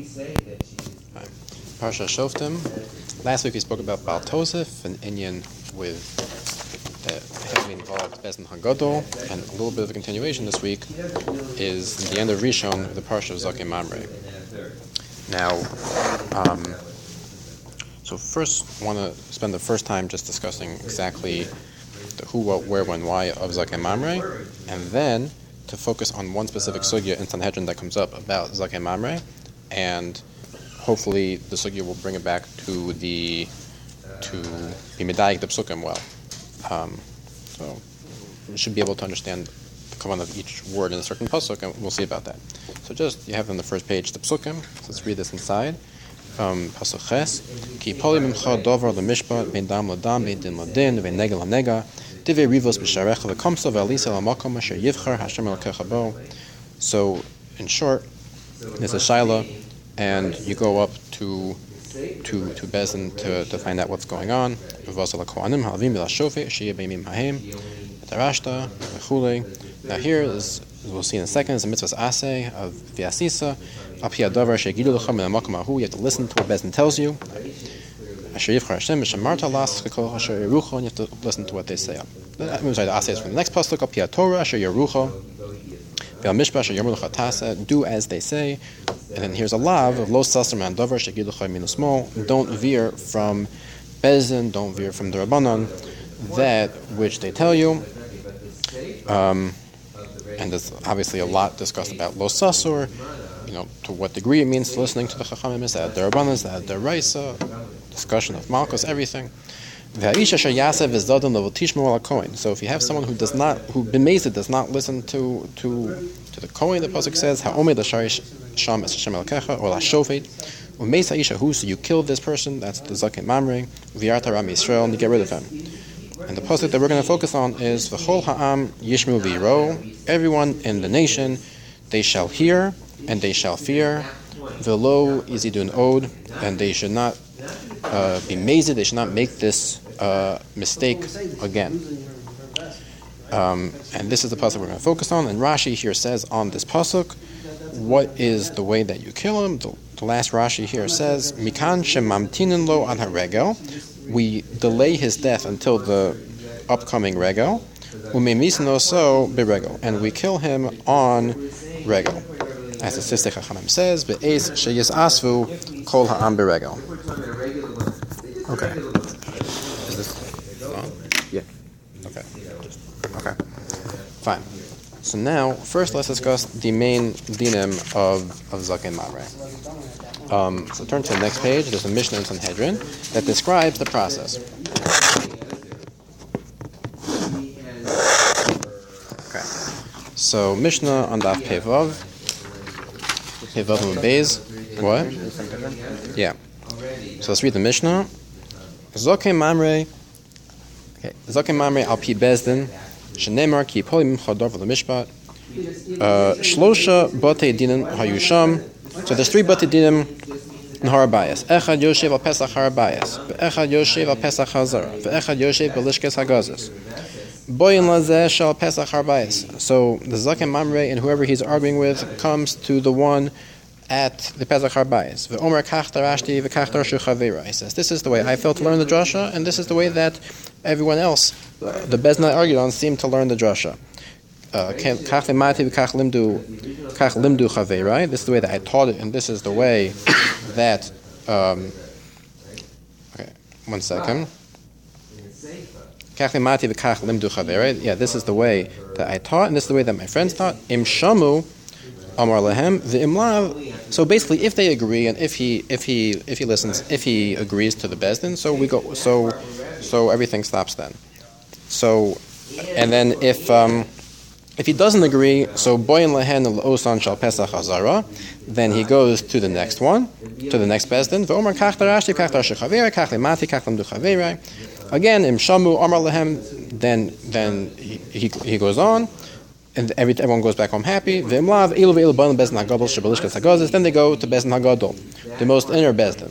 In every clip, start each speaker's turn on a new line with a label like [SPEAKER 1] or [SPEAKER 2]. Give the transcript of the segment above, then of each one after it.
[SPEAKER 1] Parsha Shoftim. Last week we spoke about Baal Tosef, an Inyan with heavily involved Bezdin Hagadol, and a little bit of a continuation this week is the end of Rishon, the Parsha of Zakei Mamre. Now, so first I want to spend the first time just discussing exactly the who, what, where, when, why of Zakei Mamre, and then to focus on one specific sugya in Sanhedrin that comes up about Zakei Mamre, and hopefully the sugya will bring it back to be medayik the psukim well. So you should be able to understand the kavanah of each word in a certain pasuk, and we'll see about that. So just, you have on the first page the psukim, so let's read this inside. Pasuk ches, ki poli mimcha dovar lemishpat, vein dam ladam, vein din ladin, vein nega lanega, divei rivos b'sharecha v'komsa v'alisa l'makom asher yivchar Hashem elokecha bo. So, in short, there's a shaila, and you go up to Bezdin to find out what's going on. Now here is, as we'll see in a second, is a mitzvah aseh of v'asisa. You have to listen to what Bezdin tells you. You have to listen to what they say. The aseh is from the next pasuk. Do as they say. And then here's a lav of lo sasar man davar shegilucha minusmol. Don't veer from Bezdin, don't veer from the Rabbanon, that which they tell you. And there's obviously a lot discussed about lo sasur, to what degree it means listening to the Chachamim, is that the Rabbanon, that the Raisa, discussion of Malkus, everything. So if you have someone who b'meizid does not listen to the Kohen, the pasuk says, "Ha'omed l'sharish sham es Hashem elokecha," or la'shofet, u'meis ha'isha hu, so you kill this person, that's the Zakei Mamre, v'yarta ram Yisrael, and you get rid of him. And the pasuk that we're going to focus on is v'chol ha'am yishmu v'yiro, everyone in the nation, they shall hear and they shall fear, v'lo izidun od, and they should not be mazed, they should not make this mistake again. And this is the pasuk we're going to focus on. And Rashi here says on this pasuk, what is the way that you kill him? The last Rashi here says, Mikan shemamtinin lo an haregel. We delay his death until the upcoming regel. Umemisno so biregel, and we kill him on regel. As the Sistei Chachamim says, be'ez sheyis asvu kol ha'am biregel. Okay. Is this on? Yeah. Okay. Fine. So now, first let's discuss the main dinim of Zakei Mamre. So turn to the next page. There's a Mishnah in Sanhedrin that describes the process. Okay. So Mishnah on Daf Pevav Beis. What? Yeah. So let's read the Mishnah. Zakei Mamre. Okay. Zakei Mamre al pi Bezdin. Shenemar ki poli mimcha davar lemishpat. Shlosha batei dinim hayusham. So there's three batei dinim in Har Bayis. Echad yoshev al Pesach Har Bayis. Ve'echad yoshev al Pesach Hazara. Ve'echad yoshev b'lishkes hagazos. Boyin lazeh shal Pesach Har Bayis. So the Zakei Mamre and whoever he's arguing with comes to the one at the Pesach Har Bayis. Ve'omer kach darashti ve'kach darshu chavera. He says, this is the way I felt to learn the drasha, and this is the way that everyone else, the Bezdin I argued on, seemed to learn the drasha. Kach limati ve'kach limdu chavera. This is the way that I taught it, and this is the way that. Okay, 1 second. Kach limati ve'kach limdu chavera. Yeah, this is the way that I taught, and this is the way that my friends taught. Im shamu. Amar lehem v'imlav. So basically, if they agree and if he listens, if he agrees to the Bezdin, so we go. So everything stops then. So, and then if he doesn't agree, so boyin lehen l'osan shal Pesach Hazara, then he goes to the next one, to the next Bezdin. V'omar kach darashti kach darshu chavera kach lemati kach lemdu chavera. Again, im shamu amar lehem. Then he goes on. And everyone goes back home happy. Then they go to Bezdin Hagadol, the most inner Bezdin.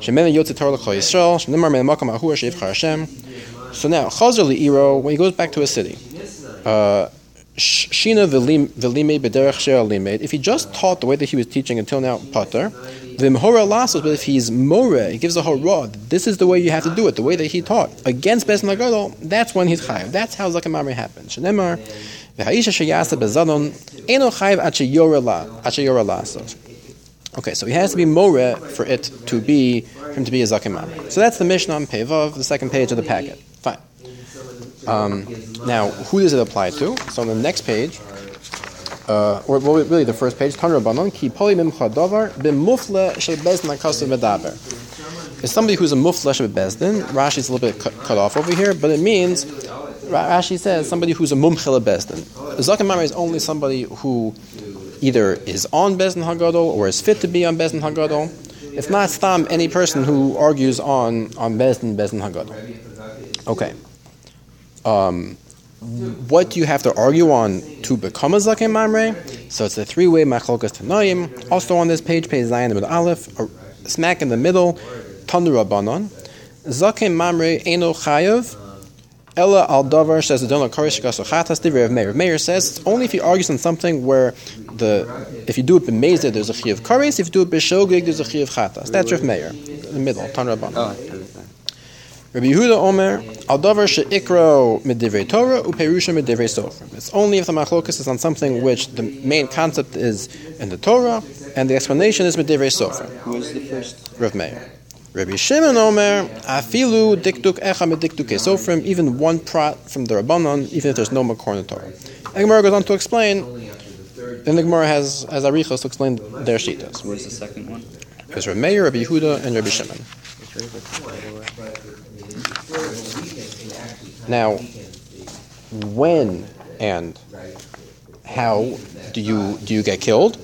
[SPEAKER 1] So now, Chazer li'iro, when he goes back to a city, Shina v'lime b'derech she'er limed. If he just taught the way that he was teaching until now, pater, V'mhora lasos, but if he's more, he gives a horah. This is the way you have to do it, the way that he taught against Beis Din Hagadol. That's when he's chayav. That's how Zaken Mamre happens. Shenemar v'ha'isha sheyasa bezadon eno chayav at sheyora lasos. Okay, so he has to be more for him to be a Zaken Mamre. So that's the Mishnah on Pevav, the second page of the packet. Fine. Now, who does it apply to? So on the next page, really the first page, Tan Rabbanon, ki poli mimcha davar b'mufle shel bezdin hakasav medaber. It's somebody who's a mufle shel bezdin. Rashi's a little bit cut off over here, but it means, Rashi says, somebody who's a mumche bezdin. A Zaken Mamre is only somebody who either is on Bezdin Hagadol or is fit to be on Bezdin Hagadol. It's not stam any person who argues on Bezdin Hagadol. Okay. What do you have to argue on to become a Zaken Mamre? So it's a three-way Machlokes Tanoim. Also on this page Zayin with Aleph, smack in the middle, Tanu Rabbanon. Zaken Mamre Eino Chayav. Ella al davar says the donor karish chatas divrei of Meir. Meir says it's only if he argues on something where if you do it b'mezid there's a chi of kares, if you do it b'shogig there's a chi of chatas. That's Rav Meir in the middle. Tan Rabban. Rabbi Yehuda Omer al davar sheikro midivrei Torah uperusha midivrei sofrim. It's only if the machlokas is on something which the main concept is in the Torah and the explanation is midivrei sofrim.
[SPEAKER 2] Who was the first?
[SPEAKER 1] Rav Meir. Rabbi Shimon Omer, afilu diktuk echa mediktuk esofrim, even one prat from the Rabbanon, even if there's no makor in the Torah. The Gemara goes on to explain, then the Gemara has arichos to explain their shitas.
[SPEAKER 2] Where's the second one?
[SPEAKER 1] There's Rabbi Meir, Rabbi Yehuda, and Rabbi Shimon. Now, when and how do you get killed?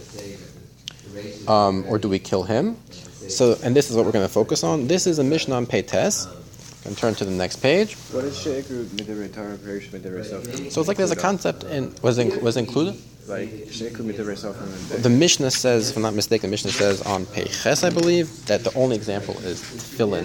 [SPEAKER 1] Or do we kill him? So, and this is what we're going to focus on. This is a Mishnah on Peites. And turn to the next page.
[SPEAKER 3] What is sheikru midivrei Torah perish midivrei sofrim?
[SPEAKER 1] So it's like there's a concept was included.
[SPEAKER 3] Like sheikru midivrei sofrim.
[SPEAKER 1] The Mishnah says, if I'm not mistaken, the Mishnah says on Peiches, I believe, that the only example is tefillin,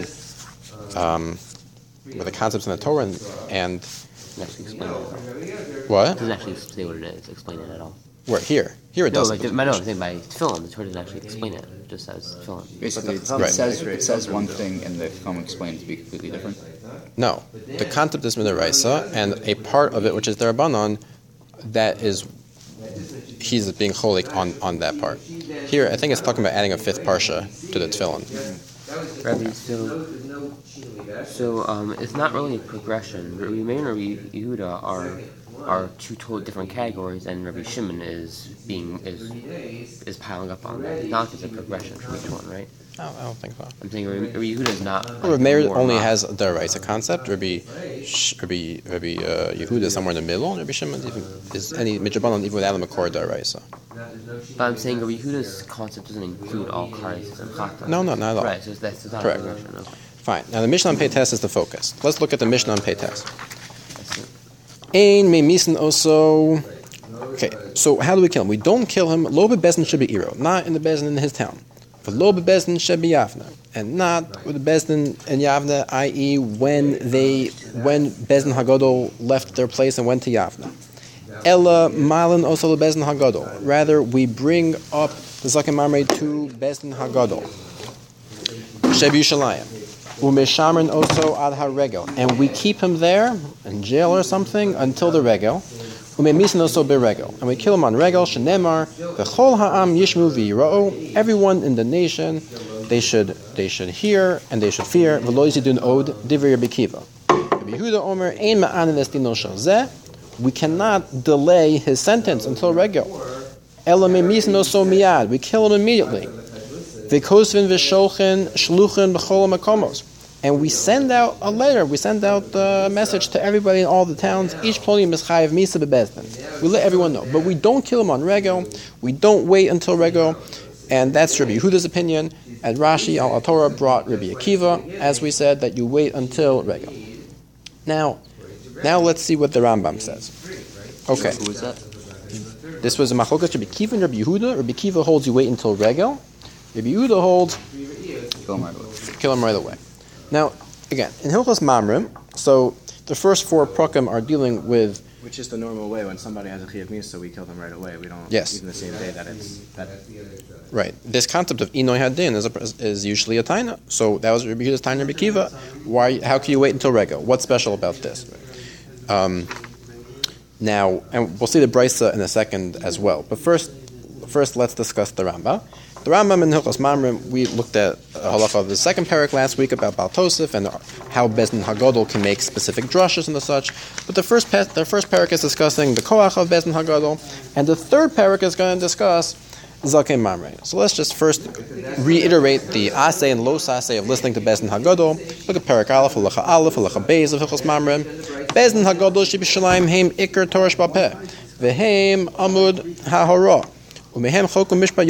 [SPEAKER 1] with the concepts in the Torah and
[SPEAKER 4] actually explain it.
[SPEAKER 1] What?
[SPEAKER 4] It doesn't actually say what it is. Explain it at all.
[SPEAKER 1] Where? Here it doesn't.
[SPEAKER 4] I'm saying by tefillin, the Torah doesn't actually explain it. It just says tefillin.
[SPEAKER 2] Basically, it says one thing and the Chum explains it to be completely different.
[SPEAKER 1] No, the concept is midaraisa, and a part of it, which is the Rabbanon, that is he's being cholik on that part. Here, I think it's talking about adding a fifth parsha to the tefillin.
[SPEAKER 4] Rabbi, so it's not really a progression. Rabbi Meir and Rabbi Yehuda are two totally different categories, and Rabbi Shimon is piling up on that. It's not just a progression from each one, right?
[SPEAKER 1] I don't think so.
[SPEAKER 4] I'm saying Rabbi Yehuda is not.
[SPEAKER 1] Rabbi Meir only has the deraisa concept. Rabbi Yehuda is somewhere in the middle. And Rabbi Shimon is any midrabanan even without a makor deraisa.
[SPEAKER 4] But I'm saying Rabbi Yehuda's concept doesn't include all kares and chatas.
[SPEAKER 1] No, not at all.
[SPEAKER 4] Right, so that's not
[SPEAKER 1] correct.
[SPEAKER 4] A progression. Okay.
[SPEAKER 1] Fine. Now the Mishnah on Peites is the focus. Let's look at the Mishnah on Peites. Ein meimisen also. Okay, so how do we kill him? We don't kill him. Lo bebezdin should be iro, not in the bezdin in his town. But lo bebezdin should be Yavna, and not with the bezdin in Yavna, i.e., when bezdin Hagadol left their place and went to Yavna. Ella malin also the bezdin Hagadol. Rather, we bring up the Zaken Mamre to bezdin Hagadol. Sheb Yushalayim. Umeshamrin also ad ha-regel, and we keep him there in jail or something until the regel. Umemisin also be-regel, and we kill him on regel. Shenemar v'chol ha'am yishmu v'yira'u. Everyone in the nation, they should hear and they should fear. V'lo yizidun od divrei Rabbi Kiva. Rabbi Yehuda Omer ein ma'anin es dino shel zeh. We cannot delay his sentence until regel. Ela memisin also miyad. We kill him immediately. V'kosvin v'sholchen shluchen b'chol makomos, and we send out a letter. We send out a message to everybody in all the towns. Each plonim is chayav misa bebezdin. We let everyone know, but we don't kill him on regel. We don't wait until regel, and that's Rabbi Yehuda's opinion. And Rashi al Torah brought Rabbi Akiva, as we said, that you wait until regel. Now let's see what the Rambam says. Okay.
[SPEAKER 2] Who was that?
[SPEAKER 1] This was a machlokas Rabbi Akiva and Rabbi Yehuda. Rabbi Akiva holds you wait until regel. Rabbi Yehuda holds kill him right away. Now, again, in Hilchos Mamrim, so the first four prakim are dealing with
[SPEAKER 3] Which is the normal way. When somebody has a Chiyav Misa, we kill them right away. We don't,
[SPEAKER 1] Yes.
[SPEAKER 3] even the same day that it's... that.
[SPEAKER 1] Right. This concept of Inoi Hadin is usually a Taina. So that was Rabbi Yehuda's Taina Rabbi Kiva. Why? How can you wait until Rega? What's special about this? Now, and we'll see the Brisa in a second as well. But first let's discuss the Rambam. The Rambam in Hilchos Mamrim, we looked at halacha of the second parak last week about Baal Tosef and how Bezdin Hagadol can make specific drushes and the such. But the first parak is discussing the koach of Bezdin Hagadol, and the third parak is going to discuss Zakei Mamre. So let's just first reiterate the asay and los asay of listening to Bezdin Hagadol. Look at parak Aleph, halacha beis of Hilchos Mamrim. Bezdin Hagadol shebishalayim heim ikar Torah shbapeh v'heim amud hahorah. We have to listen to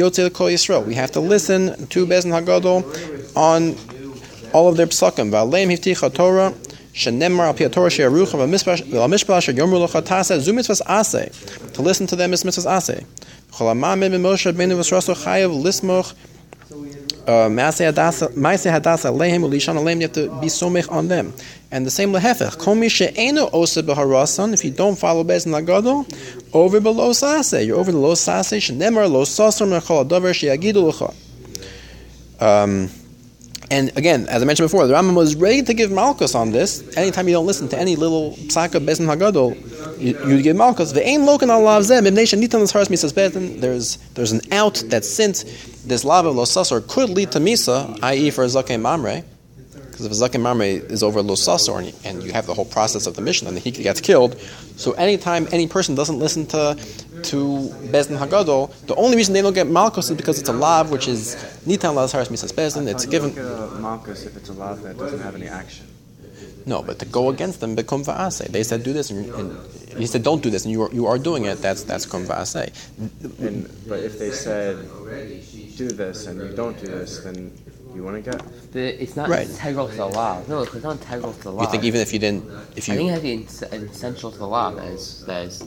[SPEAKER 1] Bezdin Hagadol on all of their psakim. V'aleim hifticha Torah shenemar al pi Torah she'arucha v'mishpal she'yomru lecha taseh zu mitzvahs aseh. To listen to them is mitzvahs aseh. Chol ha'mamid b'Moshe Rabbeinu v'sraso chayav lismoch ma'aseh hadasa alehem u'lishan alehem. You have to be somech on them. And the same lehefech. Kol mi she'enu oseh b'harasan. If you don't follow Bezdin Hagadol, over below sase, you're over the low sase. Shenemar lo sasar mechol adavar sheyagidu lecha. And again, as I mentioned before, the Rambam was ready to give malchus on this. Anytime you don't listen to any little psak of Bezdin Hagadol, you give malchus. Ve'ein loken al lav zeh mibnei shenitan l'sharas misas Bezdin. There's an out that since this lav of lo sasar could lead to misa, i.e. for Zakei Mamre. Because if Zakei Mamre is over Lo Sasor and you have the whole process of the mission and he gets killed, so anytime any person doesn't listen to Bezdin Hagadol, the only reason they don't get Malchus is because it's a lav which is Nitan Lazharas Misas Bezdin. It's given.
[SPEAKER 3] Malchus if it's a lav that doesn't have any action.
[SPEAKER 1] No, but to go against them, become va'aseh. They said do this, and he said don't do this, and you are doing it. That's kum va'aseh.
[SPEAKER 3] But if they said do this and you don't do this, then you want to get.
[SPEAKER 4] It's not integral to the law. No, it's not integral to the law.
[SPEAKER 1] You think even if you didn't,
[SPEAKER 4] I think it has to be essential to the law that is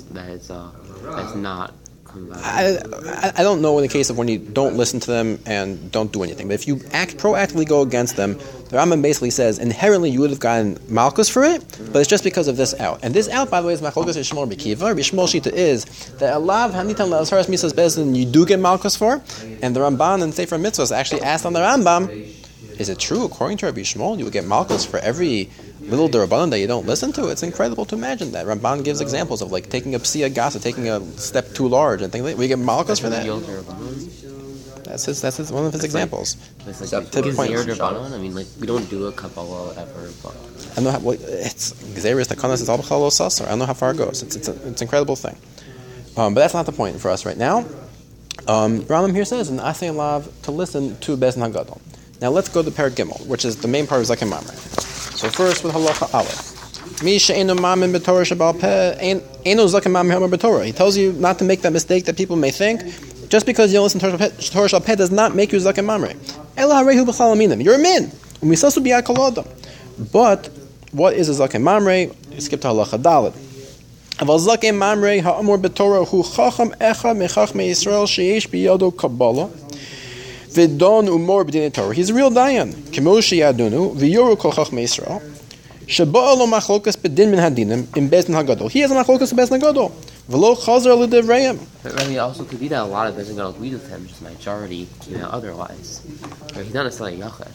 [SPEAKER 4] not.
[SPEAKER 1] I don't know in the case of when you don't listen to them and don't do anything. But if you proactively go against them, the Rambam basically says inherently you would have gotten malchus for it, but it's just because of this out. And this out, by the way, is machlokas Yishmol B'Kiva. Yishmol Shita is that a lav hanitan la'asharas misas bezdin you do get malchus for, and the Ramban and Sefer Mitzvahs actually asked on the Rambam, is it true according to Rabbi Yishmol you would get malchus for every little derabanan that you don't listen to? It's incredible to imagine that. Ramban gives examples of like taking a psia gasa, taking a step too large, and things like that. We get malchus for that. That's one of his examples.
[SPEAKER 4] It's like derabanan. I mean, like we don't do a Kabbalah ever. But
[SPEAKER 1] I don't know how. It's Xerius Takanas. It's all b'chalo sasar. I don't know how far it goes. It's an incredible thing. But that's not the point for us right now. Rambam here says an asay lav to listen to Bezdin Hagadol. Now let's go to Perek Gimel, which is the main part of Zakei Mamre. So first with halacha aleph. Mi she'enu mamin b'torah shebal peh einu zakei mamre hamar b'torah. He tells you not to make that mistake that people may think. Just because you don't listen to Torah shebal peh does not make you Zakei Mamre. Ela harehu b'chal aminim. You're a min. Umisasu b'yad kol adam. But what is a Zakei Mamre? You skip to halacha dalet. Aval Zakei Mamre ha'amor b'torah hu chacham echad mechachmei Yisrael sheyesh b'yado kabbalah. V'don umor b'dinei Torah. He's a real dayan. K'moshi yadunu v'yoru kol chachmei Yisrael. Sheba lo machlokas b'din min hadinim in Bezdin Hagadol. He has a machlokas in Bezdin Hagadol. V'lo chazer l'divrayim.
[SPEAKER 4] But I mean, also could be that a lot of Bezdin Hagadol agreed with him, just majority came out otherwise. But he's not necessarily yachad.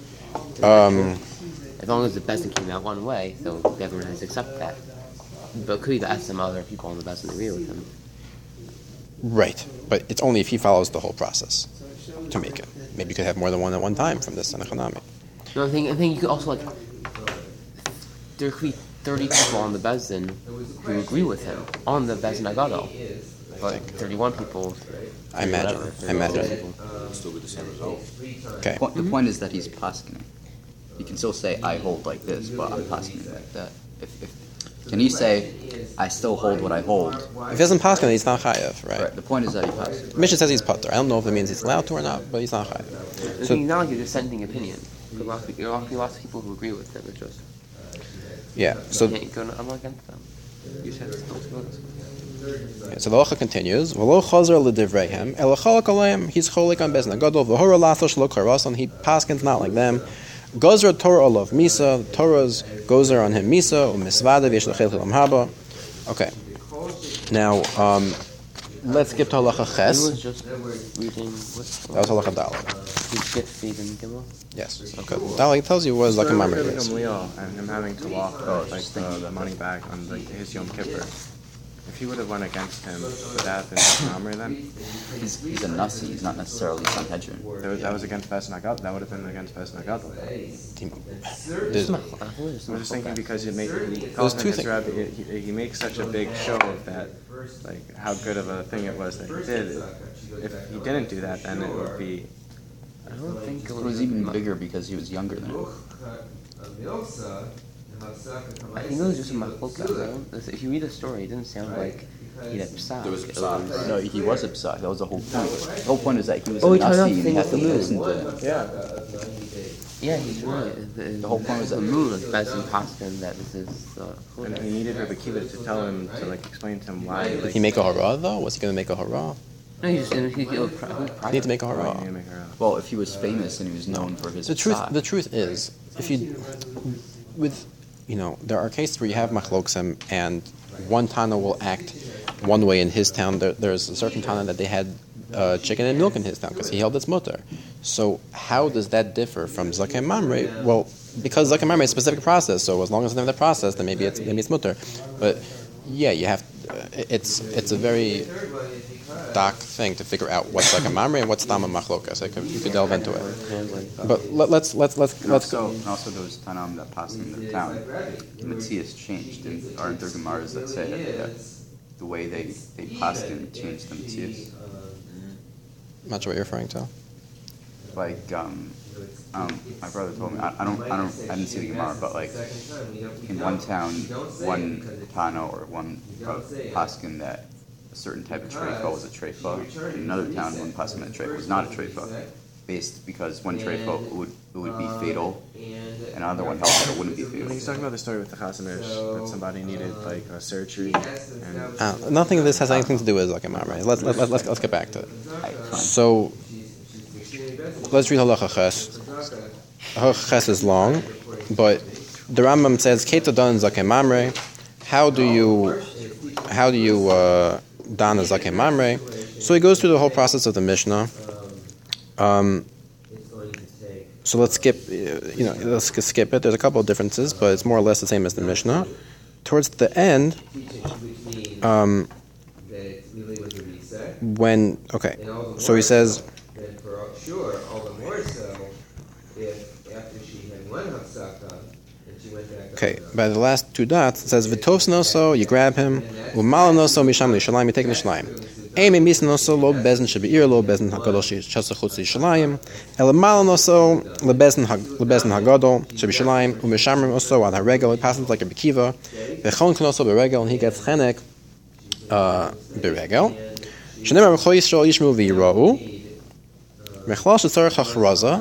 [SPEAKER 4] As long as the Bezdin came out one way, so everyone has to accept that. But it could be that some other people on the Bezdin agree with him.
[SPEAKER 1] Right, but it's only if he follows the whole process to make it. Maybe you could have more than one at one time from this Sanachanami.
[SPEAKER 4] No, I think you could also there could be 30 people on the Bezdin who agree with him on the Bezdin Hagadol, but 31 people.
[SPEAKER 1] I imagine.
[SPEAKER 2] Still be the same result.
[SPEAKER 1] Okay.
[SPEAKER 2] The point is that he's paskening. He can still say I hold like this, but I'm paskening like that. Can he say I still hold what I hold?
[SPEAKER 1] If he doesn't paskin, he's not chayav, right?
[SPEAKER 2] The point is that he passes.
[SPEAKER 1] Mishnah says he's patur. I don't know if it means he's allowed to or not, but he's not chayav.
[SPEAKER 4] So he's not like a dissenting opinion. There are lots of people who agree with him. It's just
[SPEAKER 1] So
[SPEAKER 4] I'm not against them. You said still to go this way.
[SPEAKER 1] So the halacha continues. V'lo chazer l'divreihem elachalak aleim. He's cholik on Bezdin Hagadol. V'hora lathos shelo karason. He paskins not like them. Gozer Torah olav misa. Torah's gozer on him misa. U'misvada v'yesh l'chel chilam haba. Okay. Now, let's skip to halacha
[SPEAKER 4] He
[SPEAKER 1] ches.
[SPEAKER 4] was just reading
[SPEAKER 1] That was halacha dalet.
[SPEAKER 4] he skipped reading Gimel.
[SPEAKER 1] Yes. Okay. Dalet tells you what Zaken Mamre
[SPEAKER 3] Rabbi
[SPEAKER 1] is.
[SPEAKER 3] Gamliel and him having to walk the money back on his Yom Kippur. If he would have went against him, would that have been Mamre then?
[SPEAKER 2] He's a Nasi. He's not necessarily Sanhedrin.
[SPEAKER 3] That was against Bes Nagad. That would have been against Bes Nagad.
[SPEAKER 1] There's-
[SPEAKER 3] I'm just thinking because he calls him
[SPEAKER 1] two
[SPEAKER 3] his rabbi, he makes such a big show of that, like how good of a thing it was that he did. If he didn't do that, then it would be.
[SPEAKER 4] I don't think
[SPEAKER 2] It was even bigger because he was younger than him.
[SPEAKER 4] I think it was just a machloka. If you read the story, it didn't sound like he had psak.
[SPEAKER 2] No, he was a psak. That was the whole point. The whole point is that he was
[SPEAKER 4] Oh,
[SPEAKER 2] a
[SPEAKER 4] he turned out
[SPEAKER 2] Nasi
[SPEAKER 4] to
[SPEAKER 2] and he
[SPEAKER 4] think
[SPEAKER 2] had to
[SPEAKER 4] it's the
[SPEAKER 2] listen to
[SPEAKER 3] Yeah.
[SPEAKER 4] Yeah, he's right.
[SPEAKER 2] The whole point was that
[SPEAKER 4] the rule is best in Paskin that this is
[SPEAKER 3] And he needed Rabbi Kiva to tell him to explain to him why.
[SPEAKER 1] Did he make a hara though? Was he going to make a hara?
[SPEAKER 4] No, he just he
[SPEAKER 1] He needs to make a
[SPEAKER 3] Why
[SPEAKER 1] hara.
[SPEAKER 3] he didn't make her out.
[SPEAKER 2] Well, if he was famous and he was known for his
[SPEAKER 1] The
[SPEAKER 2] psak.
[SPEAKER 1] truth is, if you, there are cases where you have machloksim and one Tana will act one way in his town. There's a certain Tana that they had chicken and milk in his town because he held its mutter. So how does that differ from Zaken Mamre? Well, because Zaken Mamre is a specific process, so as long as it's in the process, then maybe it's mutter. But yeah, you have. It's a very dark thing to figure out what's Zaken Mamre and what's Tama Machlokas. You could delve into it. But let's
[SPEAKER 2] And also there was Tanam that passed in the town. Matthias changed. Aren't there Gemaras that say that the way they passed in changed the Matthias?
[SPEAKER 1] I'm not sure what you're referring to.
[SPEAKER 2] Like my brother told me. I didn't see the Gemara, but like in one town, one Tano or one paskin that a certain type of treifa was a treifa. In another town, one paskin that treifa was not a treifa, because one treifa would be fatal, and another one held that it wouldn't be fatal.
[SPEAKER 3] He's talking about the story with the Chazanish, that somebody needed a surgery, and
[SPEAKER 1] Nothing of this has anything to do with Zaken Mamre. Let's get back to it. So let's read halacha ches. Halacha ches is long, but the Rambam says Keita dan Zaken Mamre. How do you dan a Zaken Mamre? So he goes through the whole process of the Mishnah. So let's skip. Let's skip it. There's a couple of differences, but it's more or less the same as the Mishnah. Towards the end, so he says. Okay, by the last two dots, it says Vitosnoso, you grab him, Umalanoso, Misham Lishalayim, you take Lishalayim. Aim Misnoso, Lo Bezin Shabir, Lo Bezin Hagadoshi, Chasachutz Lishalayim, Elamalanoso, Lebezin Hagadol, Shabishalayim, Umishamrim also on Haregel, it passes like a Bekiva, Vechon Knoso Beregel, and he gets Chenek Beregel. Shenemar B'chol Yisrael Yishmu V'Yirou, Mechlal Shetzarech HaCharaza.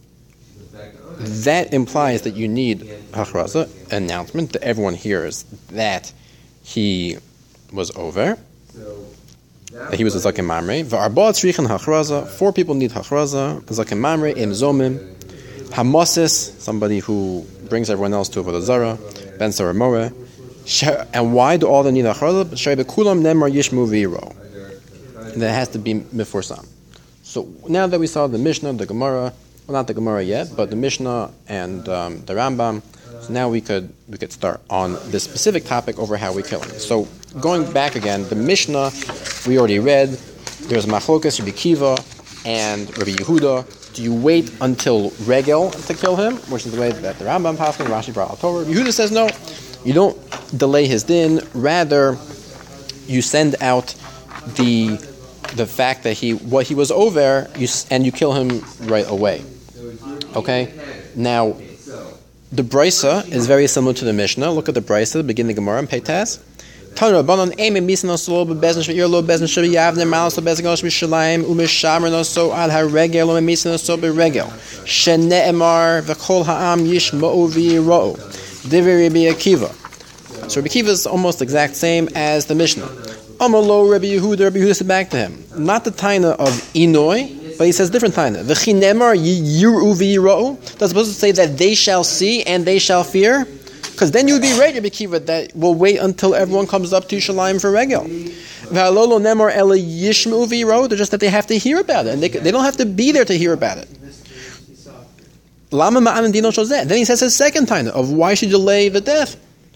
[SPEAKER 1] That implies that you need hachraza, announcement that everyone hears that he was over, that he was a Zaken Mamre. V'arba'at shrichen hachraza. 4 people need hachraza. Zaken Mamre im zomim. Hamosis, somebody who brings everyone else to Avodah Zarah. Ben Sarah More. And why do all of them need hachraza? Shei bekulam nemar yishmu v'yiro. And that has to be miforsam. So now that we saw the Mishnah, the Gemara. Well, not the Gemara yet, but the Mishnah and the Rambam. So now we could start on this specific topic over how we kill him. So going back again, the Mishnah we already read. There's Machlokas, Rabbi Kiva, and Rabbi Yehuda. Do you wait until Regel to kill him, which is the way that the Rambam passed, Rashi brought al Torah? Yehuda says no. You don't delay his din. Rather, you send out the fact that he was over, and you kill him right away. Okay, now the Brisa is very similar to the Mishnah. Look at the Brisa, the beginning of the Gemara in Peitas. Tanu Rabbanon Eimim Misnos Lo Bezin Shvir Lo Bezin Shvi Yavne Malos Lo Bezin Galosh Mishalayim Umishamar Noso Al HaRegel Lo Misnos Lo BeRegel Shene'emar V'Kol Ha'am Yishma'u V'Yirou Divrei Rabbi Akiva. So Rabbi Akiva is almost the exact same as the Mishnah. Amalo Rabbi Yehuda said back to him, not the taina of Inoi, but he says different taina. V'chinemar yiru v'yirou. That's supposed to say that they shall see and they shall fear. Because then you would be right, Rabbi Akiva, that we'll wait until everyone comes up to Yerushalayim for regel. V'halolo nemor ele yishmeu v'yiro, they're just that they have to hear about it, and they don't have to be there to hear about it. Lama ma'anan dino shozeh. Then he says his second time of why should you delay the death.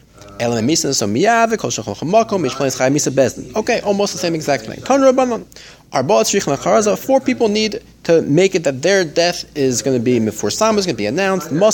[SPEAKER 1] Okay, almost the same exact thing. 4 people need to make it that their death is going to be mefursam, is going to be announced. In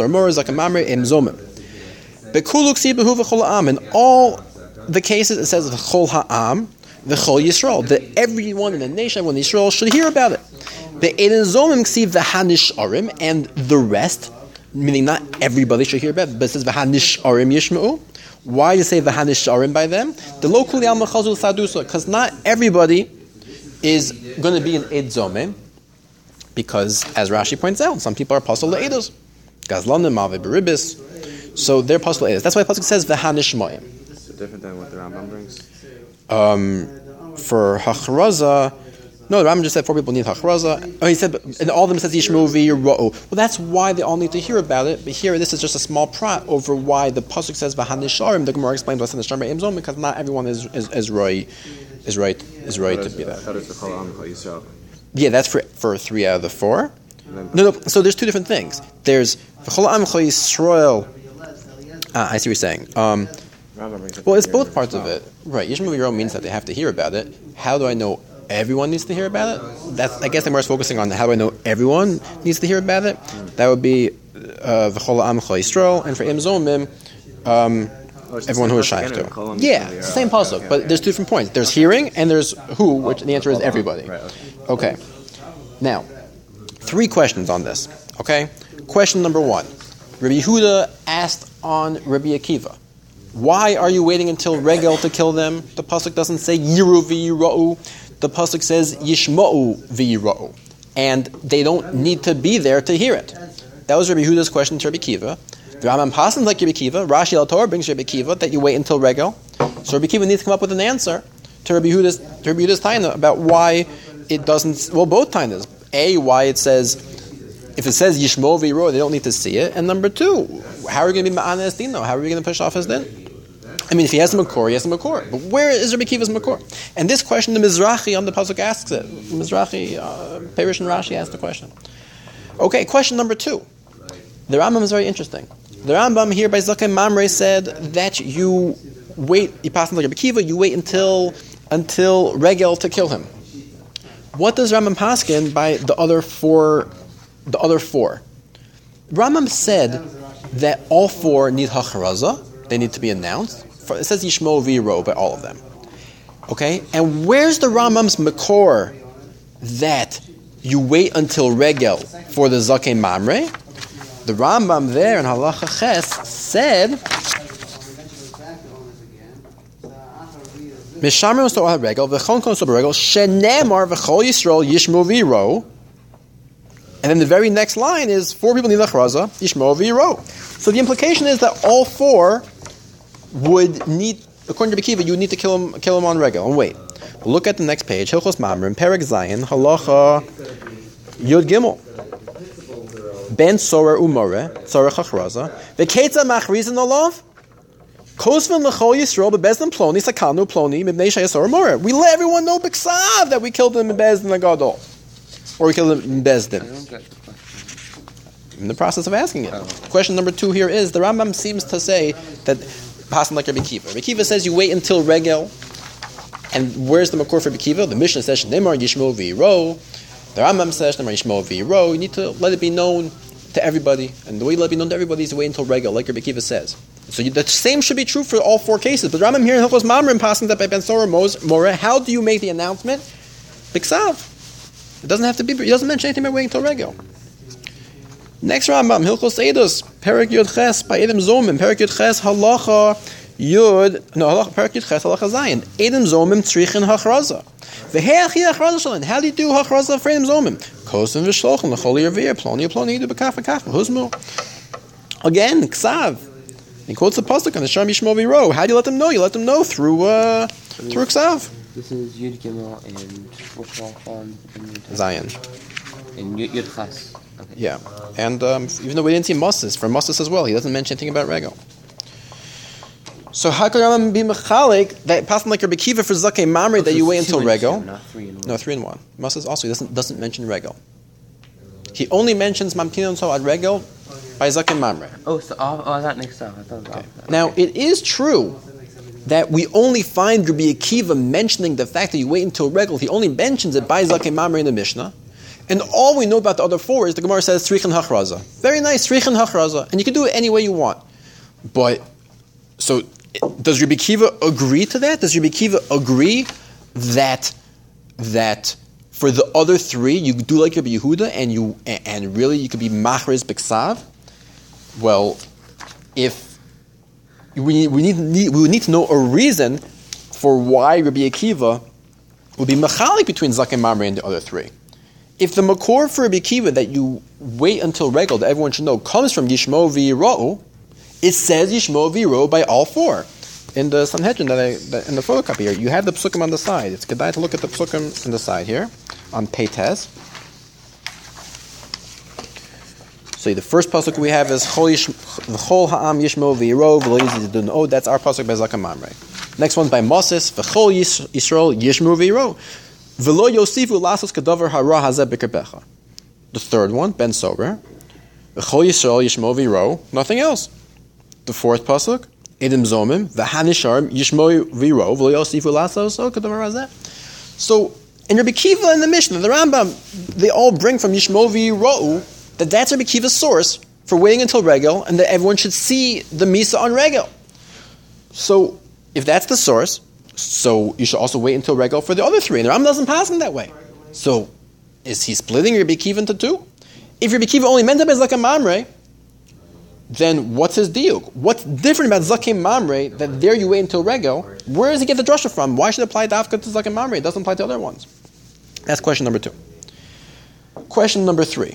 [SPEAKER 1] all the cases, it says v'chol ha'am, v'chol Yisrael, that everyone in the nation, everyone in Israel should hear about it. The Eden Zomim ksiv v'hanish'arim, and the rest, meaning not everybody should hear about it, but it says v'hanish'arim yishma'u. Why do you say v'hanish'arim by them? The locally al mechazul sadusa, because not everybody is going to be an Ed Zomim, because as Rashi points out, some people are pasal le'edos, gazlanim ma've beribis, so they're pasal le'edos. That's why the pasuk says v'hanish'mayim.
[SPEAKER 3] Is it different than what the Rambam brings?
[SPEAKER 1] For hachraza, no, the Rambam just said 4 people need hachraza. Oh, he said, and all of them says yishmeu v'yira'u. Well, that's why they all need to hear about it. But here, this is just a small prat over why the pasuk says v'hanisharim. The Gemara explains what's in the Shemar Imzom, because not everyone is right to be that.
[SPEAKER 3] I thought it was the Chol Am Chol Yisrael.
[SPEAKER 1] Yeah, that's for 3 out of the 4. No. So there's 2 different things. There's v'chol am chol Yisrael. I see what you're saying. Well, it's both parts of it, right? Yishmeu v'yira'u means that they have to hear about it. How do I know everyone needs to hear about it? That's, I guess, the Gemara is focusing on how do I know everyone needs to hear about it. That would be v'chol am chol Yisrael, and for Imzomim, everyone who is shaykh to. Yeah, it's the same pasuk, but there's 2 different points. There's hearing, and there's who, which the answer is everybody. Okay. Now, 3 questions on this. Okay. Question number 1. Rabbi Yehuda asked on Rabbi Akiva, why are you waiting until regel to kill them? The pasuk doesn't say yiru v'yira'u. The pasuk says yishma'u v'yira'u, and they don't need to be there to hear it. That was Rabbi Yehuda's question to Rabbi Akiva. The Rambam passes like Rabbi Akiva. Rashi al Torah brings Rabbi Akiva that you wait until regel. So Rabbi Akiva needs to come up with an answer to Rabbi Yehuda's taina about why it doesn't. Well, both tainas. A, why it says, if it says yishma'u v'yira'u, they don't need to see it. And number 2, how are you going to be ma'ana es dino? How are you going to push off his din? I mean, if he has a makor, he has a makor. But where is Rabbi Akiva's makor? And this question, the Mizrahi on the pasuk asks it. Mizrahi, Perish and Rashi asked the question. Okay, question number 2. The Rambam is very interesting. The Rambam here by Zakei Mamre said that you wait. You pass on like Rabbi Akiva. You wait until regel to kill him. What does Rambam paskin by the other 4? The other 4. Rambam said that all 4 need hacharaza. They need to be announced. It says Yishma'u v'yira'u by all of them. Okay? And where's the Rambam's makor that you wait until regel for the Zakei Mamre? The Rambam there in Halacha Ches said, Mishamrim so regel v'chon kon so regel shenemar v'chol Yisrael Yishma'u v'yira'u. And then the very next line is 4 people need hacharaza Yishma'u v'yira'u. So the implication is that all 4 would need, according to Rabbi Akiva, you would need to kill him on regel. And wait, look at the next page. Hilchos Mamrim, Perek Zayin, Halacha Yud Gimel. Ben Sorer Umore, Sorer Chachraza. V'ketza machrizin olav. Kosvin l'chol Yisrael bebezdin ploni sakanu ploni mibnei shayasor more. We let everyone know b'ksav that we killed him in bezdin agadol, or we killed him in bezdin. In the process of asking it. Question number 2 here is the Rambam seems to say that. Passing like Rabbi Akiva. Rabbi Akiva says you wait until regel, and where's the makor for Rabbi Akiva? The Mishnah says Nemar Yishma'u v'yira'u. The Rambam says Nemar Yishma'u v'yira'u. You need to let it be known to everybody, and the way you let it be known to everybody is to wait until regel, like Rabbi Akiva says. So the same should be true for all 4 cases. But the Rambam here in Hilchos Mamrim passing that by Ben Sorer More. How do you make the announcement? Biksav. It doesn't have to be. It doesn't mention anything about waiting until regel. Next Rambam, Hilchos Eidos, Perek Yud Ches, by Edom Zomim, Perek Yud Ches, Halacha Perek Yud Ches, Halacha Zayin, Edom Zomim, Tzrichin Hachraza. V'heachi Hachraza Shalin, how do you do Hachraza for Edom Zomim? Kosim V'shlochim, L'chol Yervir, Ploni Yidu B'kaf V'kaf, Huzmu. Again, Ksav. He quotes the pasuk on the Sham Yishma'u v'yira'u. How do you let them know? You let them know through Ksav.
[SPEAKER 4] This is Yud Gimel and
[SPEAKER 1] Zayin.
[SPEAKER 4] And Yud Ches. Okay.
[SPEAKER 1] Yeah, and even though we didn't see Moses, for Moses as well, he doesn't mention anything about regel. So how could Rambam be mechalik that passing like Rabbi Kiva for Zakei Mamre that you wait until Regel?
[SPEAKER 4] Not 3 and 1.
[SPEAKER 1] No, 3 and 1. Moses also doesn't mention Regel. He only mentions Mamtinon So at Regel by Zakei Mamre.
[SPEAKER 4] Oh, so that makes sense. I thought it was off that.
[SPEAKER 1] Now it is true that we only find Rabbi Akiva mentioning the fact that you wait until Regel. He only mentions it by Zakei Mamre in the Mishnah. And all we know about the other 4 is the Gemara says Tzrichin Hachraza. Very nice, Tzrichin Hachraza. And you can do it any way you want. But, so, does Rabbi Akiva agree to that? Does Rabbi Akiva agree that for the other 3 you do like Rabbi Yehuda and really you could be Machriz B'Ksav? Well, if we would need to know a reason for why Rabbi Akiva would be machalik between Zakei Mamre and the other 3. If the makor for Rabbi Akiva that you wait until Regel, that everyone should know, comes from Yishmo V'Yira'u, it says Yishmo V'Yira'u by all 4. In the Sanhedrin, that in the photocopy here, you have the psukim on the side. It's kedai to look at the psukim on the side here, on Peites. So the first pasuk we have is V'chol ha'am Yishmo V'Yira'u v'lo yizidun. Oh, that's our pasuk by Zakei Mamre. Next one by Moses, V'chol Yisrael Yishmo V'Yira'u. V'lo yosifu lasos kadavar hara hazeh b'kerbecha. The third one, Ben Sober. V'chol Yisrael Yishmo V'Yira'u. Nothing else. The fourth pasuk, Edim Zomim, V'hanisharm Yishmo V'Yira'u V'lo yosifu lasos kadavar hazeh. So in Rabbi Akiva and the Mishnah, the Rambam, they all bring from Yishmo V'Yira'u that's Rabbi Akiva's source for waiting until Regel, and that everyone should see the Misa on Regel. So if that's the source, so you should also wait until Regel for the other 3. And the Rambam doesn't pass him that way. So is he splitting Rabbi Akiva into 2? If Rabbi Akiva only meant it as Zakei Mamre, then what's his diuk? What's different about Zakei Mamre that there you wait until Regel? Where does he get the drasha from? Why should it apply dafka to Zakei Mamre? It doesn't apply to other ones. That's question number 2. Question number 3.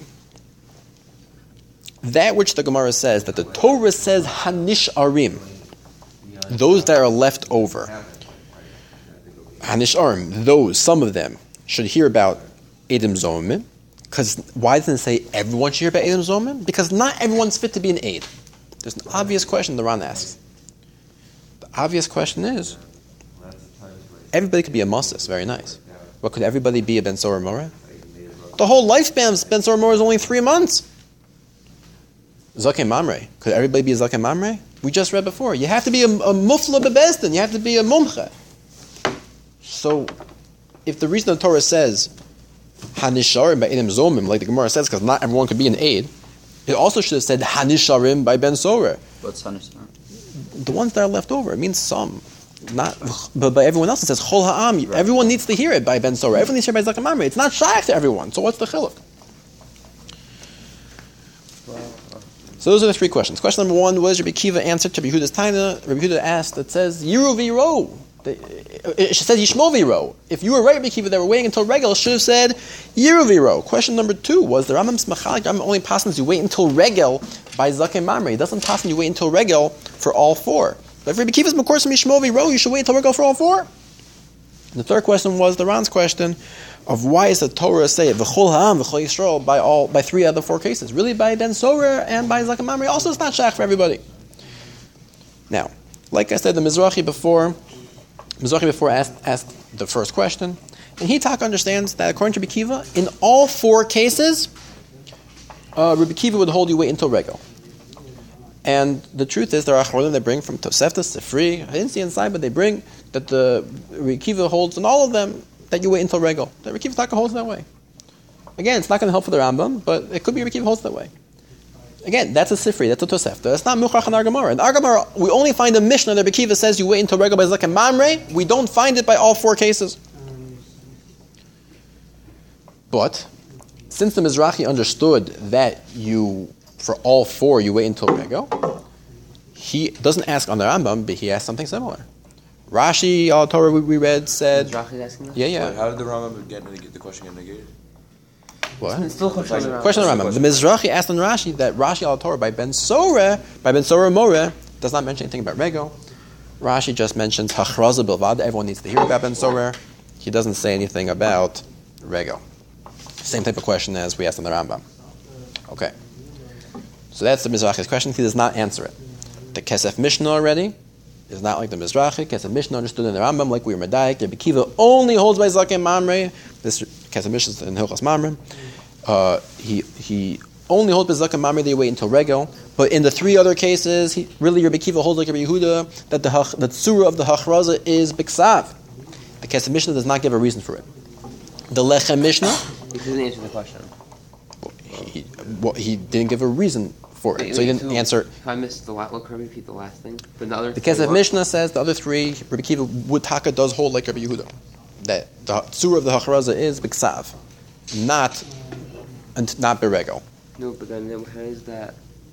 [SPEAKER 1] That which the Gemara says, that the Torah says Hanish Arim, those that are left over. Hanish Arim, those, some of them, should hear about Edim Zomim. Because why doesn't it say everyone should hear about Edim Zomim? Because not everyone's fit to be an aid. There's an obvious question the Ran asks. The obvious question is, everybody could be a Moses, very nice. But could everybody be a Ben Sorah Moreh? The whole lifespan of Ben Sorah Moreh is only 3 months. Zakei Mamre. Could everybody be a Zakei Mamre? We just read before. You have to be a mufla bebezdin. You have to be a mumche. So, if the reason the Torah says Hanisharim by Edim Zomim, like the Gemara says, because not everyone could be an aid, it also should have said Hanisharim by Ben Sorah.
[SPEAKER 2] What's Hanisharim?
[SPEAKER 1] The ones that are left over. It means some. Not, but by everyone else it says Chol Ha'am. Right. Everyone needs to hear it by Ben Sorah. Everyone needs to hear it by Zakei Mamre. It's not shaykh to everyone. So what's the chiluk? So those are the 3 questions. Question number 1 was Rabbi Akiva answered to Rabbi Yehuda's Taina. Rabbi Yehuda asked, it says, Yiru V'Yira'u. It says Yishmo V'Yira'u. If you were right, Rabbi Akiva, that were waiting until Regel, should have said Yiru V'Yira'u. Question number 2 was the Rambam's Machalik. The Rambam only passes you wait until Regel by Zakei Mamre. It doesn't pass you wait until Regel for all 4. But if Rabbi Akiva's Makor from Yishmo V'Yira'u, you should wait until Regel for all 4. And the third question was the Ran's question of why is the Torah say V'chol ha'am v'chol Yisrael by 3 out of the 4 cases? Really by Ben Sorah and by Zakei Mamre. Also, it's not shaykh for everybody. Now, like I said, the Mizrahi before asked the first question, and he understands that according to Rabbi Akiva, in all 4 cases, Rabbi Akiva would hold you wait until Regel. And the truth is, there are achronim that bring from Tosefta, Sifri. I didn't see inside, but they bring that the Rabbi Akiva holds in all of them that you wait until Regel. That Rabbi Akiva Taka holds that way. Again, it's not going to help for the Rambam, but it could be Rabbi Akiva holds that way. Again, that's a Sifri, that's a Tosefta. It's not Muchach in our Gemara. In our Gemara, we only find a Mishnah that Rabbi Akiva says you wait until Regel by Zakei Mamre. We don't find it by all 4 cases. But since the Mizrahi understood that for all 4 you wait until Regel, he doesn't ask on the Rambam, but he asks something similar. Rashi, al Torah we read, said... Yeah.
[SPEAKER 5] How did the Rambam get the question get negated?
[SPEAKER 1] What?
[SPEAKER 4] It's still question on
[SPEAKER 1] Rambam. The Mizrahi asked on Rashi that Rashi al Torah by Ben Sorah Moreh does not mention anything about Regel. Rashi just mentions Hachraza Bilvad. Everyone needs to hear about Ben Sorah. He doesn't say anything about Regel. Same type of question as we asked on the Rambam. Okay. So that's the Mizrahi's question. He does not answer it. The Kesef Mishnah already. is not like the Mizrahi. Kesef Mishnah understood in the Rambam like we were Medayik. Rabbi Kiva only holds by Zaken Mamre. This Kesef Mishnah in Hilchas Mamre. He only holds by Zaken Mamre. They wait until Regel. But in the three other cases, Rabbi Kiva holds like Rabbi Yehuda that the tzura of the Hachraza is Biksav. The Kesef Mishnah does not give a reason for it. The Lechem Mishnah.
[SPEAKER 4] He didn't answer the question.
[SPEAKER 1] He didn't give a reason for it, so he didn't answer.
[SPEAKER 4] If I missed the last, can I repeat the last thing?
[SPEAKER 1] The Kesef Mishnah says the other three, Rabbi Kiva Wutaka does hold like Rabbi Yehuda, that the tzura of the Hachraza is Biksav, not Berego.
[SPEAKER 4] No, but then how is that?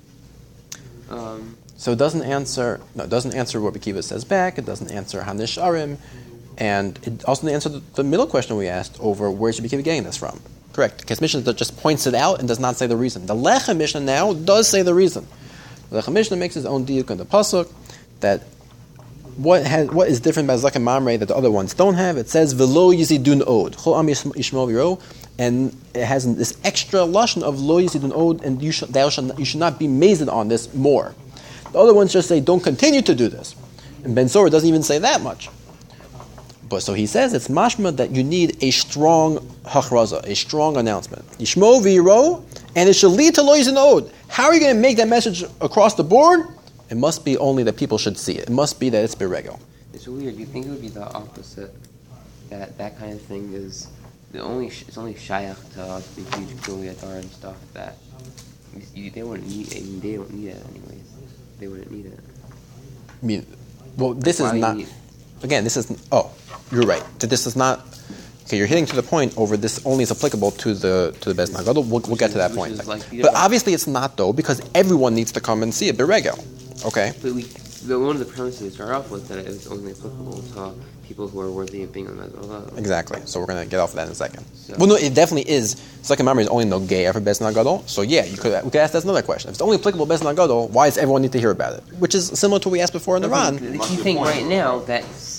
[SPEAKER 1] So it doesn't answer. No, it doesn't answer what Rabbi Kiva says back. It doesn't answer Hanish Arim, and it also doesn't answer the middle question we asked over where's Rabbi Kiva getting this from. Correct. Kesef Mishnah just points it out and does not say the reason. The Lechem Mishnah now does say the reason. The Lechem Mishnah makes his own diuk in the pasuk that what is different about Zaken Mamre that the other ones don't have. It says V'lo yizidun od Chol am yishmol v'ro, and it has this extra lashon of Lo yizidun od, and you should not be mazed on this more. The other ones just say don't continue to do this, and Ben Sora doesn't even say that much. But so he says it's mashma that you need a strong hachraza, a strong announcement. Yishmo v'yiro, and it should lead to lo yizidun od. How are you going to make that message across the board? It must be only that people should see it. It must be that it's berego.
[SPEAKER 4] It's weird. You think it would be the opposite? That kind of thing is it's only shayach to the huge Goliathar and stuff that they wouldn't need. I mean, they don't need it anyways. They wouldn't need it.
[SPEAKER 1] I mean, well, this is not. Again, this is. Oh, you're right. This is not. Okay, you're hitting to the point over this only is applicable to the Beis Din HaGadol. We'll get to that point. But obviously it's not, though, because everyone needs to come and see it berego. Okay?
[SPEAKER 4] But one of the premises we start off with that it is only applicable to people who are worthy of being on the Mezrah.
[SPEAKER 1] Exactly. So we're going to get off of that in a second. So. Well, no, it definitely is. Zaken Mamre is only nogea for Beis Din HaGadol. So yeah, we could ask that's another question. If it's only applicable to Beis Din HaGadol, why does everyone need to hear about it? Which is similar to what we asked before in the Ran.
[SPEAKER 4] The key thing right now that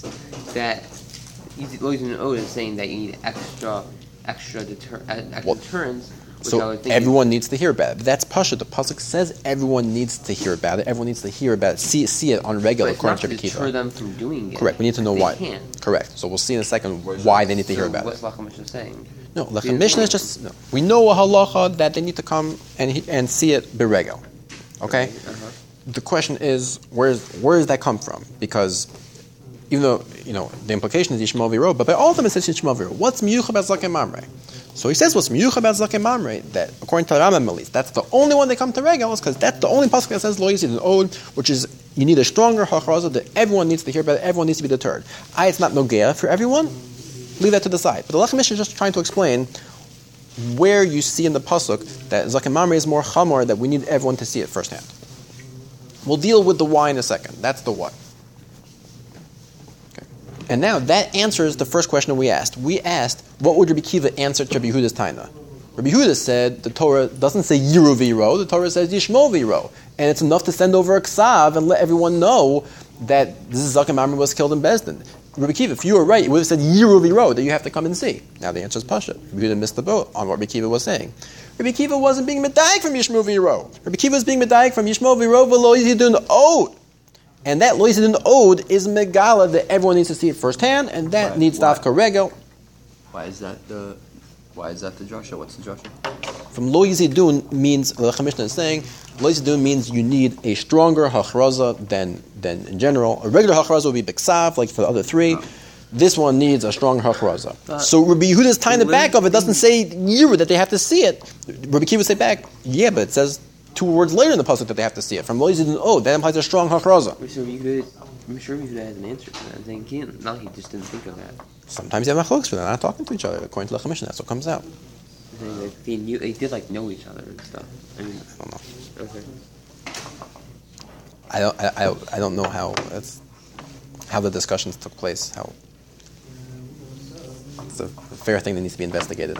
[SPEAKER 4] Lo yizidun od is saying that you need extra deterrence.
[SPEAKER 1] So everyone needs to hear about it. But that's pasha. The pasuk says everyone needs to hear about it. Everyone needs to hear about it. See it on regular. According to Rabbi Kiva.
[SPEAKER 4] Deter them from doing it.
[SPEAKER 1] Correct. We need to know why.
[SPEAKER 4] Can't.
[SPEAKER 1] Correct. So we'll see in a second why they need to hear about
[SPEAKER 4] what's
[SPEAKER 1] it.
[SPEAKER 4] Lechem Mishnah saying?
[SPEAKER 1] No, Lechem Mishnah is just we know a halacha that they need to come and see it berego. Okay.
[SPEAKER 4] Uh-huh.
[SPEAKER 1] The question is where does that come from? Because even though the implication is Yishmael v'ro, but by all of them it says Yishmael v'ro. What's miyucha about Zaken Mamre? So he says what's miyucha about Zaken Mamre, that according to the Rambam at least, that's the only one they come to regel, is because that's the only pasuk that says lo yizidun od, which is you need a stronger hachraza that everyone needs to hear about, everyone needs to be deterred. It's not nogea for everyone. Leave that to the side. But the Lechem Mishnah is just trying to explain where you see in the pasuk that Zaken Mamre is more chamor, that we need everyone to see it firsthand. We'll deal with the why in a second. That's the what. And now that answers the first question we asked. We asked, what would Rabbi Kiva answer to Rabbi Yehuda's taina? Rabbi Yehuda said the Torah doesn't say yiru v'yiro, the Torah says yishmo v'yiro. And it's enough to send over a ksav and let everyone know that this is Zaken Mamre was killed in Beis Din. Rabbi Kiva, if you were right, it would have said yiru v'yiro, that you have to come and see. Now the answer is pasha. Rabbi Yehuda missed the boat on what Rabbi Kiva was saying. Rabbi Kiva wasn't being medayik from yishmo v'yiro. Rabbi Kiva was being medayik from yishmo v'yiro v'lo yizidun od. And that lo yizidun od is megala that everyone needs to see it firsthand, and that needs dafka regel.
[SPEAKER 2] Why is that the drasha? What's the drasha?
[SPEAKER 1] From lo yizidun means the Lechem Mishnah is saying lo yizidun means you need a stronger hachraza than in general. A regular hachraza would be biksav, like for the other three. This one needs a strong hachraza. So Rabbi Yehuda's tying the back of it doesn't say yiru that they have to see it. Rabbi Kiva would say back, yeah, but it says 2 words later in the pasuk that they have to see it. From lo yizidun od, that implies a strong hachraza.
[SPEAKER 4] I'm sure Yehuda has an answer to that. I'm thinking, no, he just didn't think of that.
[SPEAKER 1] Sometimes you have machlokes for that. They're not talking to each other. According to the Lechem Mishnah, that's what comes out.
[SPEAKER 4] They did know each other and stuff. I
[SPEAKER 1] don't know.
[SPEAKER 4] Okay.
[SPEAKER 1] I don't know how the discussions took place. How it's a fair thing that needs to be investigated.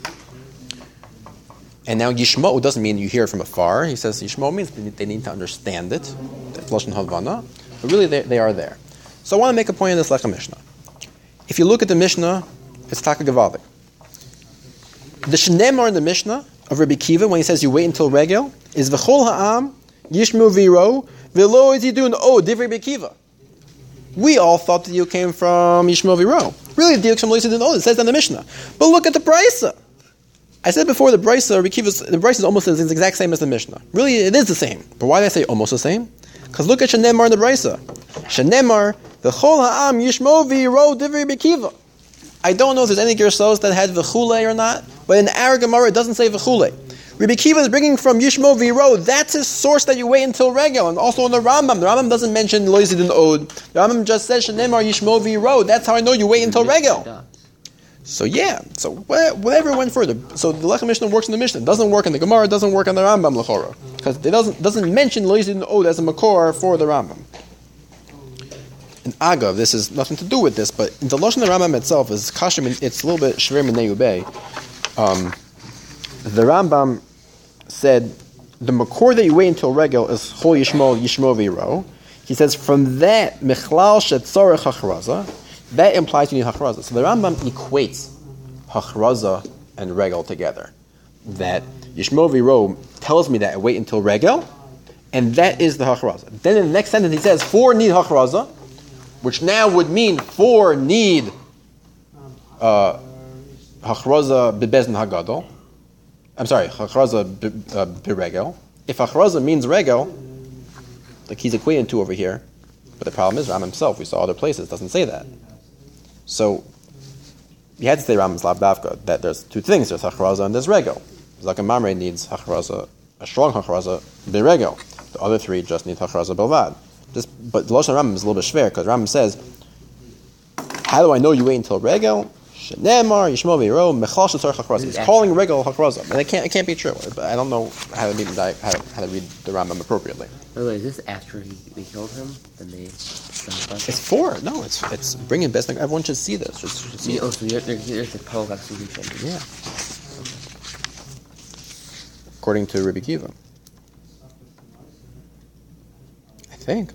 [SPEAKER 1] And now Yishmo doesn't mean you hear it from afar. He says Yishmo means they need to understand it. That's Lashon Havana. But really they are there. So I want to make a point in this Lechem Mishnah. If you look at the Mishnah, it's Taka Gevaldik. The Shnemar in the Mishnah of Rabbi Kiva, when he says you wait until regel, is V'chol ha'am, Yishmu v'iro, v'lo yizidun od, divrei Rabbi Kiva. We all thought the diuk came from Yishmael Viro. Really, the diuk from Loisi didn't know. It says that in the Mishnah. But look at the Brisa. I said before, the Brisa is almost the exact same as the Mishnah. Really, it is the same. But why did I say almost the same? Because look at Shenemar in the Brisa. Shenemar, v'chol ha'am Yishmael Viro divri Bekiva. I don't know if there's any Gersos that had v'chule or not, but in our Gemara it doesn't say v'chule. Rabbi Kiva is bringing from Yishmael Viro. That's his source that you wait until Regel. And also in the Rambam doesn't mention Loizidin Od. The Rambam just says Shenemar Yishmael Viro. That's how I know you wait until Regel. So yeah, so whatever went further. So the Lechem Mishnah works in the Mishnah. It doesn't work in the Gemara. It doesn't work in the Rambam Lechora. Because it doesn't mention Loizidin Od as a Makor for the Rambam. And Agav, this has nothing to do with this, but the Lashon Rambam itself is kashim. It's a little bit shver minei ubei. The Rambam said the makor that you wait until regel is chol Yishmael Viro. He says from that michlal shetzorech hachraza, that implies you need hachraza. So the Rambam equates hachraza and regel together. That Yishmael Viro tells me that I wait until regel, and that is the hachraza. Then in the next sentence he says for need hachraza, which now would mean for need hachraza bebezin hagadol. I'm sorry, hachraza beregel. If hachraza means regel, like he's equating to over here, but the problem is Ram himself, we saw other places, doesn't say that. So you had to say Ram's lavdavka, that there's two things, there's hachraza and there's regel. Zaken Mamre needs hachraza, a strong hachraza beregel. The other three just need hachraza belvad. But the Lashon Rambam is a little bit schwer, because Rambam says, how do I know you wait until regel? Shenemar, Yishmael Viro, Mechal Shetzor Hachraza. He's calling regel Hachraza. And it can't be true. But I don't know how to read the Rambam appropriately.
[SPEAKER 4] By the way, is this after they killed him? Then they...
[SPEAKER 1] It's for. No, it's bringing best. Everyone should see this. Should see
[SPEAKER 4] so there's the Pol execution.
[SPEAKER 1] Yeah. According to Rabbi Kiva. I think.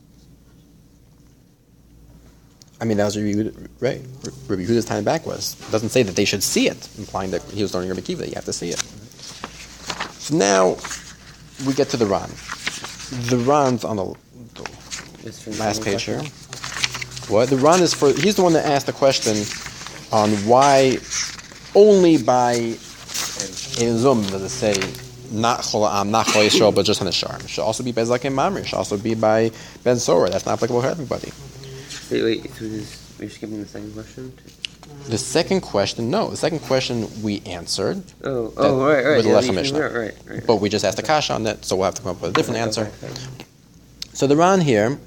[SPEAKER 1] I mean, that was Rabbi Yehuda, right? Rabbi Yehuda's time back was. It doesn't say that they should see it, implying that he was learning Rabbi Kiva. You have to see it. So now we get to the Ran. The Ran's on the last page here. What? The Ran is for. He's the one that asked the question on why only by in Zum does it say not Cholam, not Chol Yisrael, but just on the Shar. It should also be by Zaken Mamre. It should also be by Ben Sora. That's not applicable for everybody.
[SPEAKER 4] Wait, so we're skipping the second question?
[SPEAKER 1] The second question, no. The second question we answered.
[SPEAKER 4] Right.
[SPEAKER 1] With the Lechem Mishnah.
[SPEAKER 4] Right.
[SPEAKER 1] But we just asked a kasha on that, so we'll have to come up with a different answer. So the Ran here,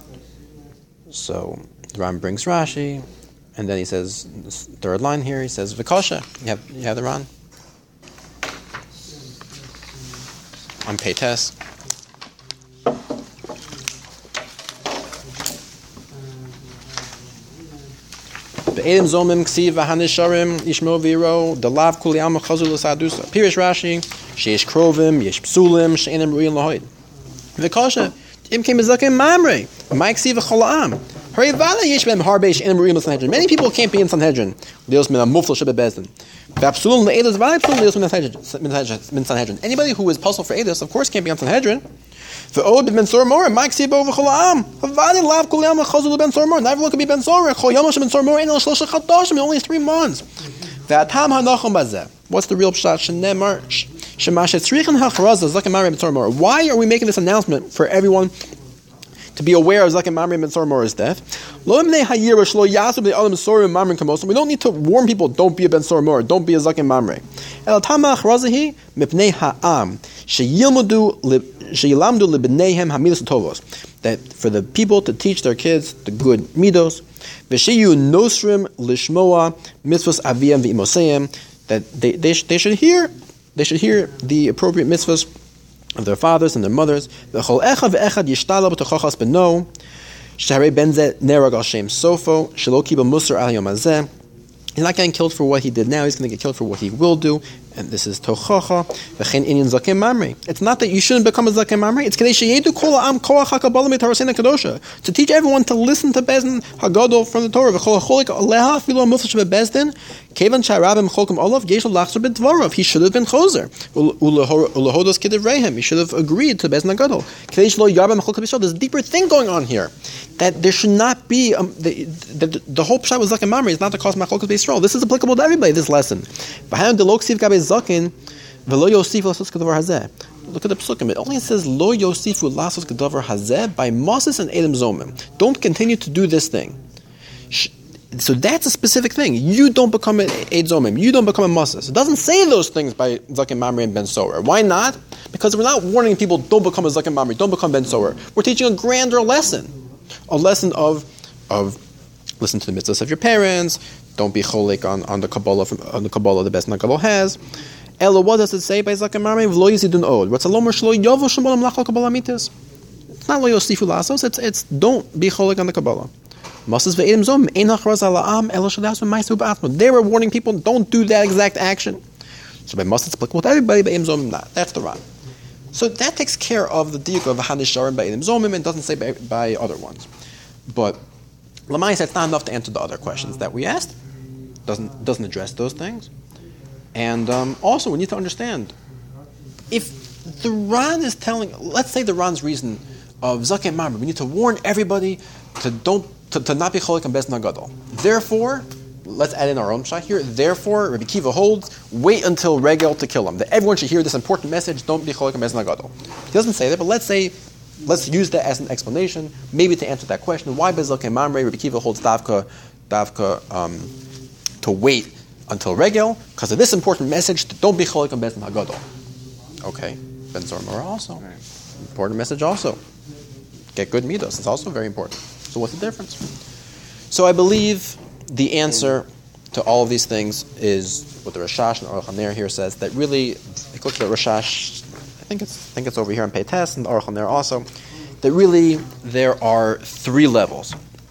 [SPEAKER 1] so the Ran brings Rashi, and then he says, this third line here, he says, Vikasha. You have the Ran? On Peites. Be'edim zomim ksiv v'hanisharim Yishmael Viro delav kuli alma chazul l'sadusa. Pirish Rashi sheish krovim yesh psulim she'enim ru'in lahoid. V'kasha im came zaken mamre my ksiv v'cholam. Hurry vala yesh b'em harbe she'enim ru'in l'sanhedrin. Many people can't be in Sanhedrin. Leos min amufla shebebezdin. V'apsulim le'edos v'alei psulim leos min Sanhedrin. Anybody who is puzzled for edos, of course, can't be on Sanhedrin. Not everyone can be Ben Sora. Only 3 months. What's the real pshat? Why are we making this announcement for everyone to be aware of Zaken Mamre Ben Sormora's death? We don't need to warn people, don't be a Ben Sormor, don't be a Zaken Mamre. That for the people to teach their kids the good midos, that they should hear the appropriate mitzvahs of their fathers and their mothers. He's not getting killed for what he did now, he's going to get killed for what he will do, And this is Tochacha, V'chein Inyan Zaken Mamre. It's not that you shouldn't become a Zaken Mamre, it's Kedei Sheyedu Kol Ha'am Koach HaKabbalah Mitarasena Kadosha, to teach everyone to listen to Bezdin HaGadol from the Torah. V'chol HaCholik Aleha Filo HaMuflash Bezdin, Kevan Sha'arabim Cholkim Olav, Yeshel Lachzer B'Dvarav. He should have been Choser. Ulehodos Kedev Rehem. He should have agreed to Bezdin HaGadol. Kedei Shelo Yarbam Cholkim B'Yisrael. There's a deeper thing going on here. That there should not be, the whole pshat with Zaken Mamre is not to cause Machlokes B'Yisrael. This is applicable to everybody, this lesson. Look at the psukim. It only says Lo Yosifu Lasos Gedavar Hazeh by Moses and Edom Zomim. Don't continue to do this thing. So that's a specific thing. You don't become an Ed Zomim. You don't become a Moses. It doesn't say those things by Zaken Mamre and Ben Sorer. Why not? Because we're not warning people, don't become a Zaken Mamre, don't become Ben Sorer. We're teaching a grander lesson. A lesson of listen to the mitzvahs of your parents. Don't be cholik on the Kabbalah the best Kabbalah has. Ella, what does it say by Zaken Mamre? V'lo yizidun od. What's a lomer shlo yovo shemol amlach Kabbalah mitzvahs? It's not lo yosifu lasos. It's don't be cholik on the Kabbalah. Moses ve'edim zom ein hachraz ala'am ela shadas v'maisu ba'atmo. They were warning people, don't do that exact action. So by Moses it's applicable to everybody. By Edim Zomim not. That's the Ran. So that takes care of the diuk of Hanisharim by Edim Zomim and doesn't say by other ones. But Lamai said it's not enough to answer the other questions that we asked. Doesn't address those things. And also we need to understand, if the Ran is telling, let's say the Ran's reason of Zaken Mamre, we need to warn everybody to not be cholik on Bezdin HaGadol. Therefore, let's add in our own shot here. Therefore, Rabbi Kiva holds, wait until Regel to kill him. That everyone should hear this important message, don't be cholik on Bezdin HaGadol. He doesn't say that, but let's use that as an explanation, maybe to answer that question. Why Zaken Mamre, Rabbi Kiva holds davka to wait until Regel, because of this important message, don't be cholik on Bezdin HaGadol. Okay, Ben Zormor also. Important message also. Get good midos, it's also very important. So what's the difference? So I believe the answer to all of these things is what the Rashash and Aruch HaNer here says, that really, if you look at Rashash, I think it's over here on Peites and Aruch HaNer also, that really there are three levels.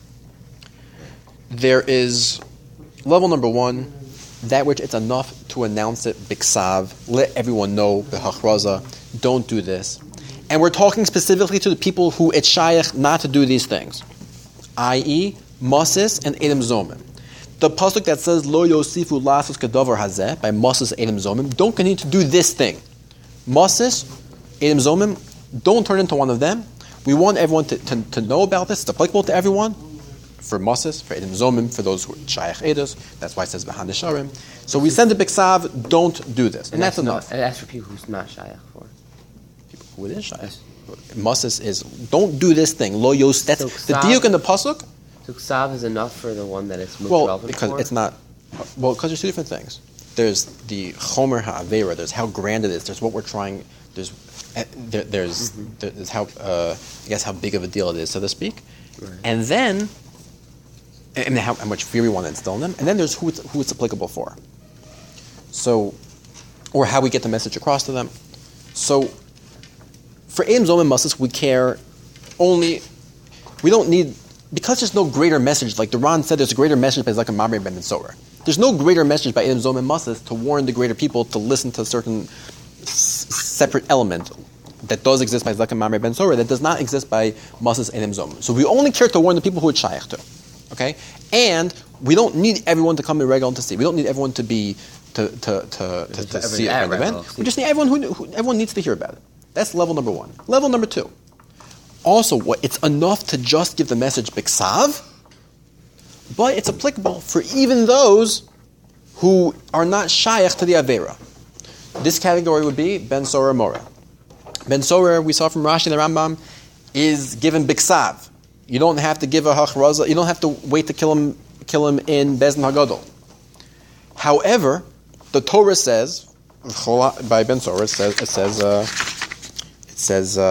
[SPEAKER 1] There is level number one, that which it's enough to announce it biksav, let everyone know, b'hachraza, don't do this. And we're talking specifically to the people who it's shayach not to do these things, i.e., Moses and Edom Zomim. The pasuk that says Lo Yosifu Lasos Kedavar Hazeh by Moses and Edom Zomim, don't continue to do this thing. Moses, Edom Zomim, don't turn into one of them. We want everyone to know about this. It's applicable to everyone. For Moses, for Edom Zomim, for those who are Shayach Edus. That's why it says B'han Nesharim. So we send a Biksav, don't do this. And that's enough.
[SPEAKER 4] And that's for people who's not Shayach for.
[SPEAKER 1] People who it is Shayach. Moses is, don't do this thing. Lo Yos, that's the diuk in the pasuk.
[SPEAKER 4] So Ksav is enough for the one that it's most
[SPEAKER 1] well,
[SPEAKER 4] relevant
[SPEAKER 1] because
[SPEAKER 4] for?
[SPEAKER 1] it's not. Well, because there's two different things. There's the Chomer HaAvera. There's how grand it is. There's what we're trying. There's how I guess how big of a deal it is, so to speak.
[SPEAKER 4] Right.
[SPEAKER 1] And then, and how much fear we want to instill in them. And then there's who it's applicable for. So, or how we get the message across to them. So, for Edom Zomim Moses, we care only. We don't need. Because there's no greater message, like the Ran said, there's a greater message by Zaken Mamre and Ben Sorer. There's no greater message by Edom Zomim Moses to warn the greater people to listen to a certain separate element that does exist by Zaken Mamre and Ben Sorer that does not exist by Moses and Edom Zomim. So we only care to warn the people who it's shayach to. Okay? And we don't need everyone to come in Regel to see. We don't need everyone to be to see an event. We just need everyone who everyone needs to hear about it. That's level number one. Level number two. Also, it's enough to just give the message biksav, but it's applicable for even those who are not shayach to the avera. This category would be Ben Sorer Mora. Ben Sorer, we saw from Rashi and the Rambam, is given biksav. You don't have to give a hachraza. You don't have to wait to kill him in Bezdin HaGadol. However, the Torah says by Ben Sorer, it says.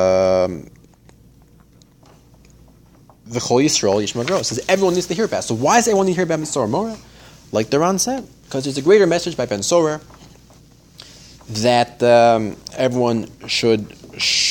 [SPEAKER 1] The Chol Yisrael Yishma Gro says everyone needs to hear about it. So why does everyone need to hear about Ben Sorer Mora? Like the Ran said, because there's a greater message by Ben Sorer that everyone should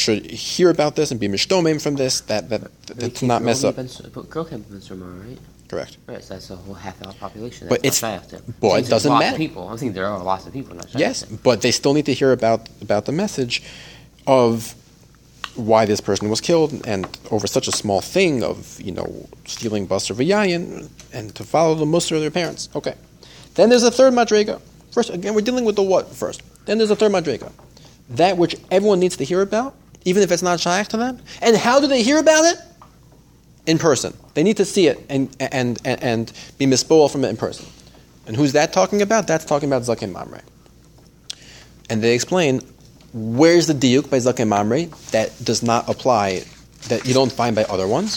[SPEAKER 1] hear about this and be mishtomim from this. That to not mess up.
[SPEAKER 4] But girl can't be Ben Sorer Mora, right?
[SPEAKER 1] Correct.
[SPEAKER 4] Right, so that's a whole half our population.
[SPEAKER 1] But
[SPEAKER 4] That's
[SPEAKER 1] it's-
[SPEAKER 4] not Shayach to.
[SPEAKER 1] but it
[SPEAKER 4] Since there's
[SPEAKER 1] doesn't
[SPEAKER 4] lots
[SPEAKER 1] matter.
[SPEAKER 4] Of people. I'm thinking there are lots of people, not Shayach
[SPEAKER 1] Yes,
[SPEAKER 4] to.
[SPEAKER 1] but they still need to hear about the message of why this person was killed, and over such a small thing of, stealing Basar V'yayin, and to follow the Musar of their parents. Okay. Then there's a third Madrega. First, again, we're dealing with the what first. Then there's a third Madrega. That which everyone needs to hear about, even if it's not Shayach to them. And how do they hear about it? In person. They need to see it and be mispoel from it in person. And who's that talking about? That's talking about Zakei Mamre. And they explain, where's the diuk by Zakei Mamre that does not apply, that you don't find by other ones?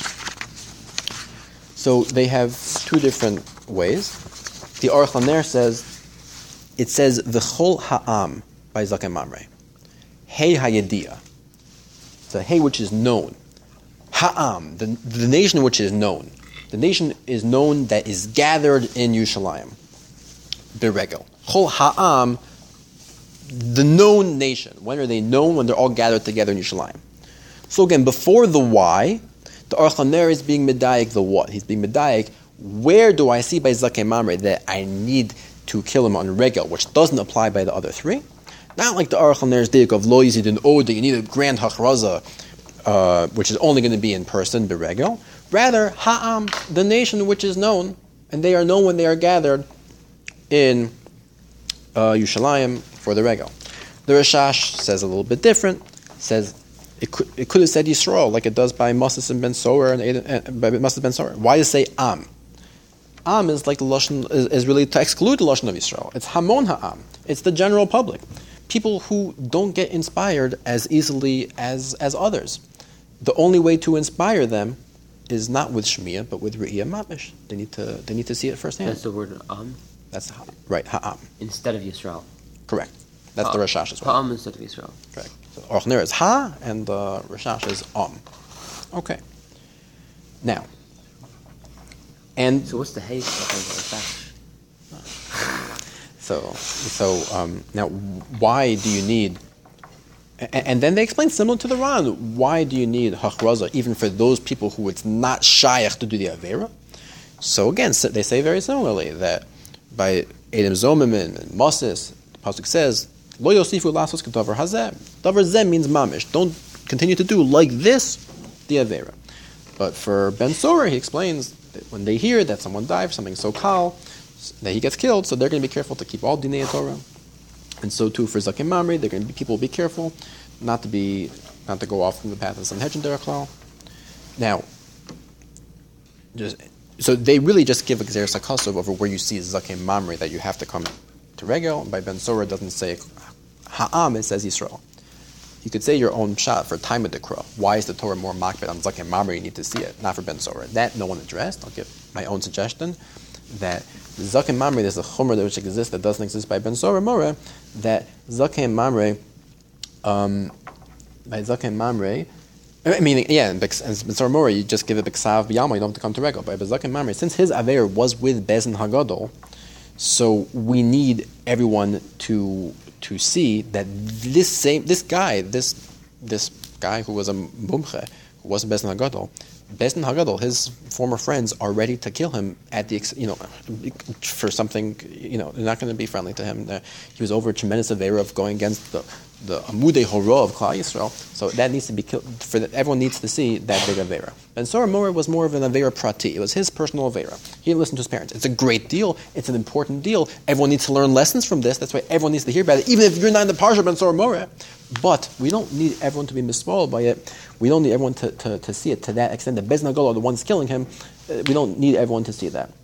[SPEAKER 1] So they have two different ways. The Aruch LaNer says, it says V'chol ha'am by Zakei Mamre. Hey hayediyah. The hey which is known. Ha'am, the nation which is known. The nation is known that is gathered in Yerushalayim. Beregel. Chol ha'am, the known nation. When are they known? When they're all gathered together in Yerushalayim. So again, before the why, the Aruch LaNer is being medayik the what. He's being medayik, where do I see by Zakei Mamre that I need to kill him on regel, which doesn't apply by the other three? Not like the Aruch LaNer's diuk of lo yizid and oda, you need a grand hachraza, which is only going to be in person, beregel. Rather, ha'am, the nation which is known, and they are known when they are gathered in Yerushalayim for the regel. The Rashash says a little bit different. Says it could have said Yisrael like it does by Moses and Ben Sower and by Moses Ben Sower. Why does it say Am? Am is like the lashon is really to exclude the lashon of Yisrael. It's Hamon Ha'am. It's the general public, people who don't get inspired as easily as others. The only way to inspire them is not with Shmiya, but with Re'iyah Mamish. They need to see it firsthand.
[SPEAKER 4] That's the word
[SPEAKER 1] That's right, Ha'am.
[SPEAKER 4] instead of Yisrael.
[SPEAKER 1] Correct. That's the Rashash as well.
[SPEAKER 4] Ha'am instead of Yisrael.
[SPEAKER 1] Correct. So Aruch LaNer is Ha, and the Rashash is Okay. Now, and
[SPEAKER 4] So what's the hay Rashash?
[SPEAKER 1] so now, why do you need? And then they explain similar to the Ran. Why do you need hachraza even for those people who it's not shayach to do the avera? So again, they say very similarly that by Edom Zomim and Moses, the pasuk says, "Lo yosifu lasos k'davar hazeh." Davar zeh means mamish. Don't continue to do like this the avera. But for Ben Sorer, he explains that when they hear that someone died for something so kal, that he gets killed, so they're going to be careful to keep all dinei Torah. And so too for Zakei Mamre, people will be careful not to go off from the path of Sanhedrin Derech Klal. Now, so they really just give a Gzeres HaKosov over where you see Zakei Mamre that you have to come to Regel. By Ben Sorer, it doesn't say Ha'am, it says Yisrael. You could say your own shot for time of the crow. Why is the Torah more makbid on Zakei Mamre? You need to see it, not for Ben Sorer. That no one addressed. I'll give my own suggestion that Zakei Mamre, there's a chumrah which exists that doesn't exist by Ben Sorer Moreh, that Zakei Mamre, by Zakei Mamre, meaning, yeah, and Ben Sorer Moreh, you just give it B'ksav B'yama, you don't have to come to Regel. But by Zakei Mamre, since his Aver was with Bezin Hagadol, so we need everyone to see that this guy who was a mumche, who wasn't Bezin Hagadol, Bezin Hagadol, his former friends are ready to kill him at the for something. They're not going to be friendly to him. He was over a tremendous avera of going against the Amudei Horo of Klal Yisrael. So that needs to be killed. Everyone needs to see that big avera. Ben Sorer Moreh was more of an avera prati. It was his personal avera. He didn't listen to his parents. It's a great deal. It's an important deal. Everyone needs to learn lessons from this. That's why everyone needs to hear about it, even if you're not in the parsha Ben Sorer Moreh. But we don't need everyone to be misfollowed by it. We don't need everyone to see it to that extent. That Bezin Hagol are the ones killing him. We don't need everyone to see that.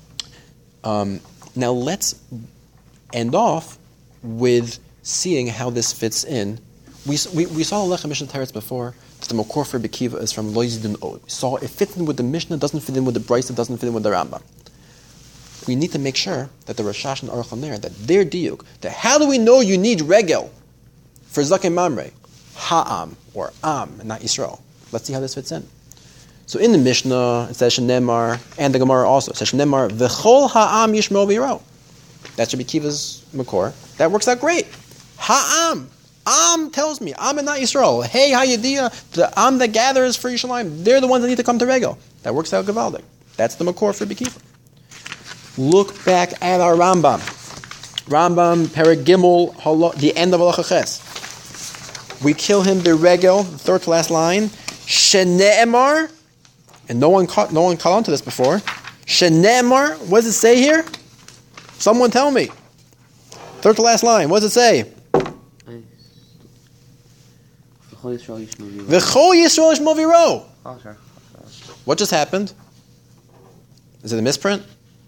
[SPEAKER 1] Now let's end off with seeing how this fits in. We saw Lechem Mishnah Teretz before that the Makor for Bekiva is from Lo Yizidun Od. We saw it fits in with the Mishnah, doesn't fit in with the Brisa, doesn't fit in with the Rambam. We need to make sure that the Rashash and Aruch LaNer, that their diuk, that how do we know you need regel for Zakei Mamre? Ha'am, or Am, not Yisrael. Let's see how this fits in. So in the Mishnah, it says Shenemar, and the Gemara also, it says Shenemar, V'chol ha'am yishmo v'yiro. That should be Kiva's Makor. That works out great. Ha'am. Am tells me, Am and not Yisrael. Hey, Hayediyah, the Am that gathers for Yerushalayim, they're the ones that need to come to Regel. That works out Gavaldik. That's the makor for Bekiva. Look back at our Rambam. Rambam, Perek Gimel, the end of Halacha Ches. We kill him beregel, the third to last line. Shene'emar, and no one caught on to this before. Shene'emar, what does it say here? Someone tell me. Third to last line, what does it say? V'chol Yisrael Yishmol Viro.
[SPEAKER 4] Oh, sorry.
[SPEAKER 1] What just happened? Is it a misprint?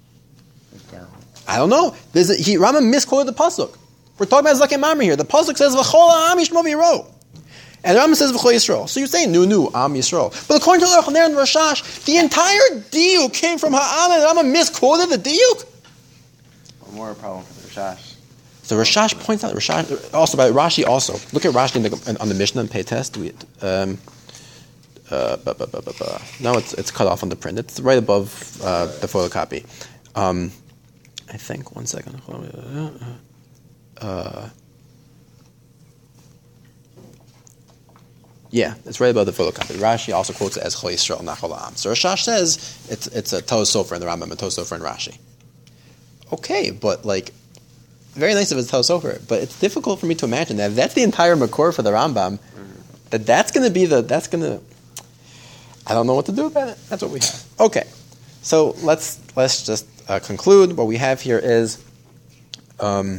[SPEAKER 1] I don't know. Rambam misquoted the pasuk. We're talking about Zaken Mamre here. The pasuk says V'chol Ha'am Yishmol Viro, and the Rambam says V'chol Yisrael. So you're saying nu Am Yisrael, but according to the Aruch LaNer and Rashash, the entire diuk came from Ha'am, and the Rambam misquoted the diuk.
[SPEAKER 3] More a problem for the Rashash.
[SPEAKER 1] So Rashash points out Rashash also by Rashi also. Look at Rashi on the Mishnah and pay test. No, it's cut off on the print. It's right above the photocopy. I think. 1 second. Yeah, it's right above the photocopy. Rashi also quotes it as Chol Yisrael, not Chol Ha'am. So Rashash says it's a Toos Sofer in the Rambam and Toos Sofer in Rashi. Okay, but very nice of it to Toos Sofer, but it's difficult for me to imagine that if that's the entire makor for the Rambam, that's going to be I don't know what to do about it. That's what we have. Okay, so let's just conclude. What we have here is Machlokas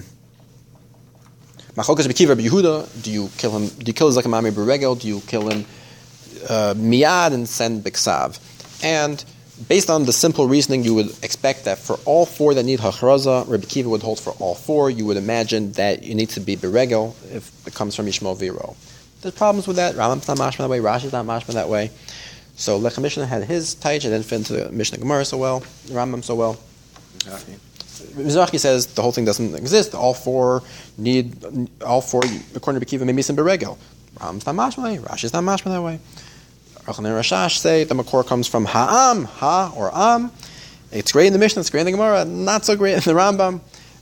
[SPEAKER 1] Bekiva Rabbi Yehuda. Do you kill him? Do you kill Zaken Mamre beregel? Do you kill him miyad and send biksav? And based on the simple reasoning, you would expect that for all four that need hachraza, Rabbi Kiva would hold for all four. You would imagine that you need to be beregel if it comes from Yishmol Viro. There's problems with that. Rambam's not mashma that way. Rashi's not mashma that way. So Lechem Mishnah had his taich, and didn't fit into the Mishnah Gemara so well, the Rambam so well. Mizrahi says the whole thing doesn't exist. All four, according to Bekiva, maybe some beregel. Rambam's not mashma that way. Rashi's not mashma that way. Aruch LaNer and Rashash say the makor comes from ha'am, ha or am. It's great in the Mishnah, it's great in the Gemara, not so great in the Rambam.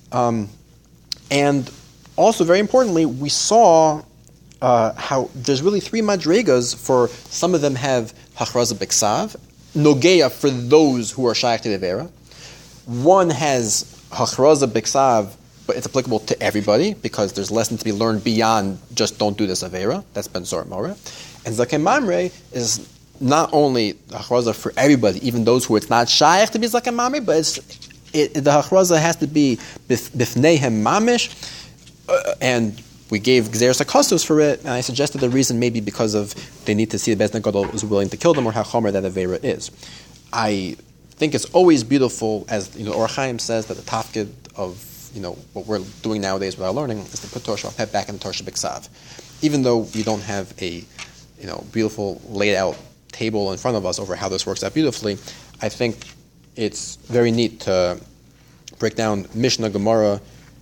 [SPEAKER 1] And also, very importantly, we saw how there's really three madregas. For some of them have hachraza b'ksav, nogeya for those who are shaykh to the Avera. One has hachraza b'ksav, but it's applicable to everybody because there's lessons to be learned beyond just don't do this Avera. That's Ben Sor Moreh. And Zaken Mamre is not only hachraza for everybody, even those who it's not shaykh to be Zaken Mamre, but the hachraza has to be bifneihem mamish, and we gave Gzeres HaKostos for it, and I suggested the reason maybe because of they need to see the Beis Gadol is willing to kill them, or how chomer that Avera is. I think it's always beautiful, as Or Chaim says, that the tafkid of what we're doing nowadays with our learning is to put Torah Shabbat back in the Torah B'Ksav. Even though we don't have a beautiful laid out table in front of us over how this works out beautifully, I think it's very neat to break down Mishnah, Gemara,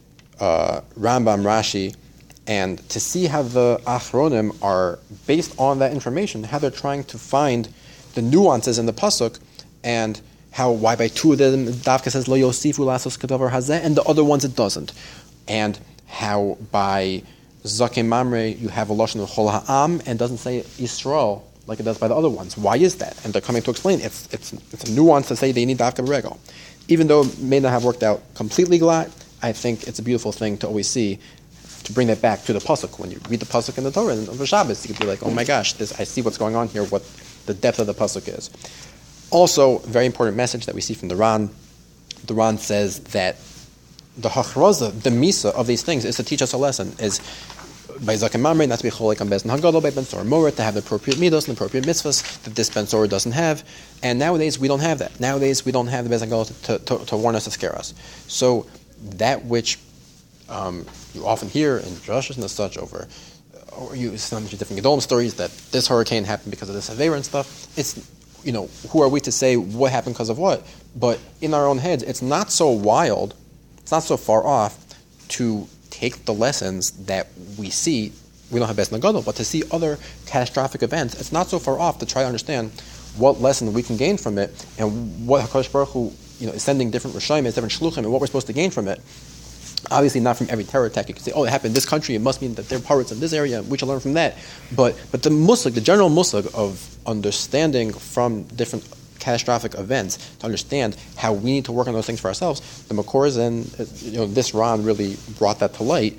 [SPEAKER 1] Rambam, Rashi, and to see how the Achronim are based on that information, how they're trying to find the nuances in the pasuk, and why by two of them Davka says Lo Yosifu Lasos Kadavar Hazeh, and the other ones it doesn't, and how by Zaken Mamre you have a lashon of Chol Ha'am and doesn't say Yisrael like it does by the other ones. Why is that? And they're coming to explain it's a nuance to say they need Davka B'Regel. Even though it may not have worked out completely glad, I think it's a beautiful thing to always see, to bring that back to the pasuk. When you read the pasuk in the Torah and over Shabbos, you could be like, oh my gosh, I see what's going on here, what the depth of the pasuk is. Also, very important message that we see from the Ran. The Ran says that the hachraza, the misa of these things, is to teach us a lesson. Is by Zaken Mamre not to be cholik on Beis Hagadol, by Ben Sor Moreh, to have the appropriate midos and appropriate mitzvahs that this Ben Sor doesn't have. And nowadays we don't have that. Nowadays we don't have the Beis Hagadol to warn us, to scare us. So that which you often hear in drushes and such over, or you some different Gedolim stories that this hurricane happened because of this Avera and stuff. It's who are we to say what happened because of what? But in our own heads, it's not so wild, it's not so far off to take the lessons that we see. We don't have Beis Hagadol, but to see other catastrophic events, it's not so far off to try to understand what lesson we can gain from it, and what HaKadosh Baruch Hu, is sending different Rishayim, different Shluchim, and what we're supposed to gain from it. Obviously, not from every terror attack. You can say, "Oh, it happened in this country. It must mean that there are pirates in this area. We should learn from that." But the musig, the general musig of understanding from different catastrophic events, to understand how we need to work on those things for ourselves. The Makors and this Ron really brought that to light.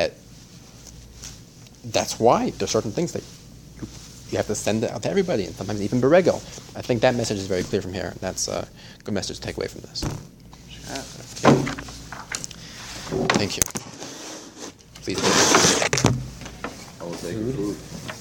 [SPEAKER 1] That's why there's certain things that you have to send it out to everybody, and sometimes even Beregel. I think that message is very clear from here, and that's a good message to take away from this. Thank you. Please.
[SPEAKER 5] I will take food.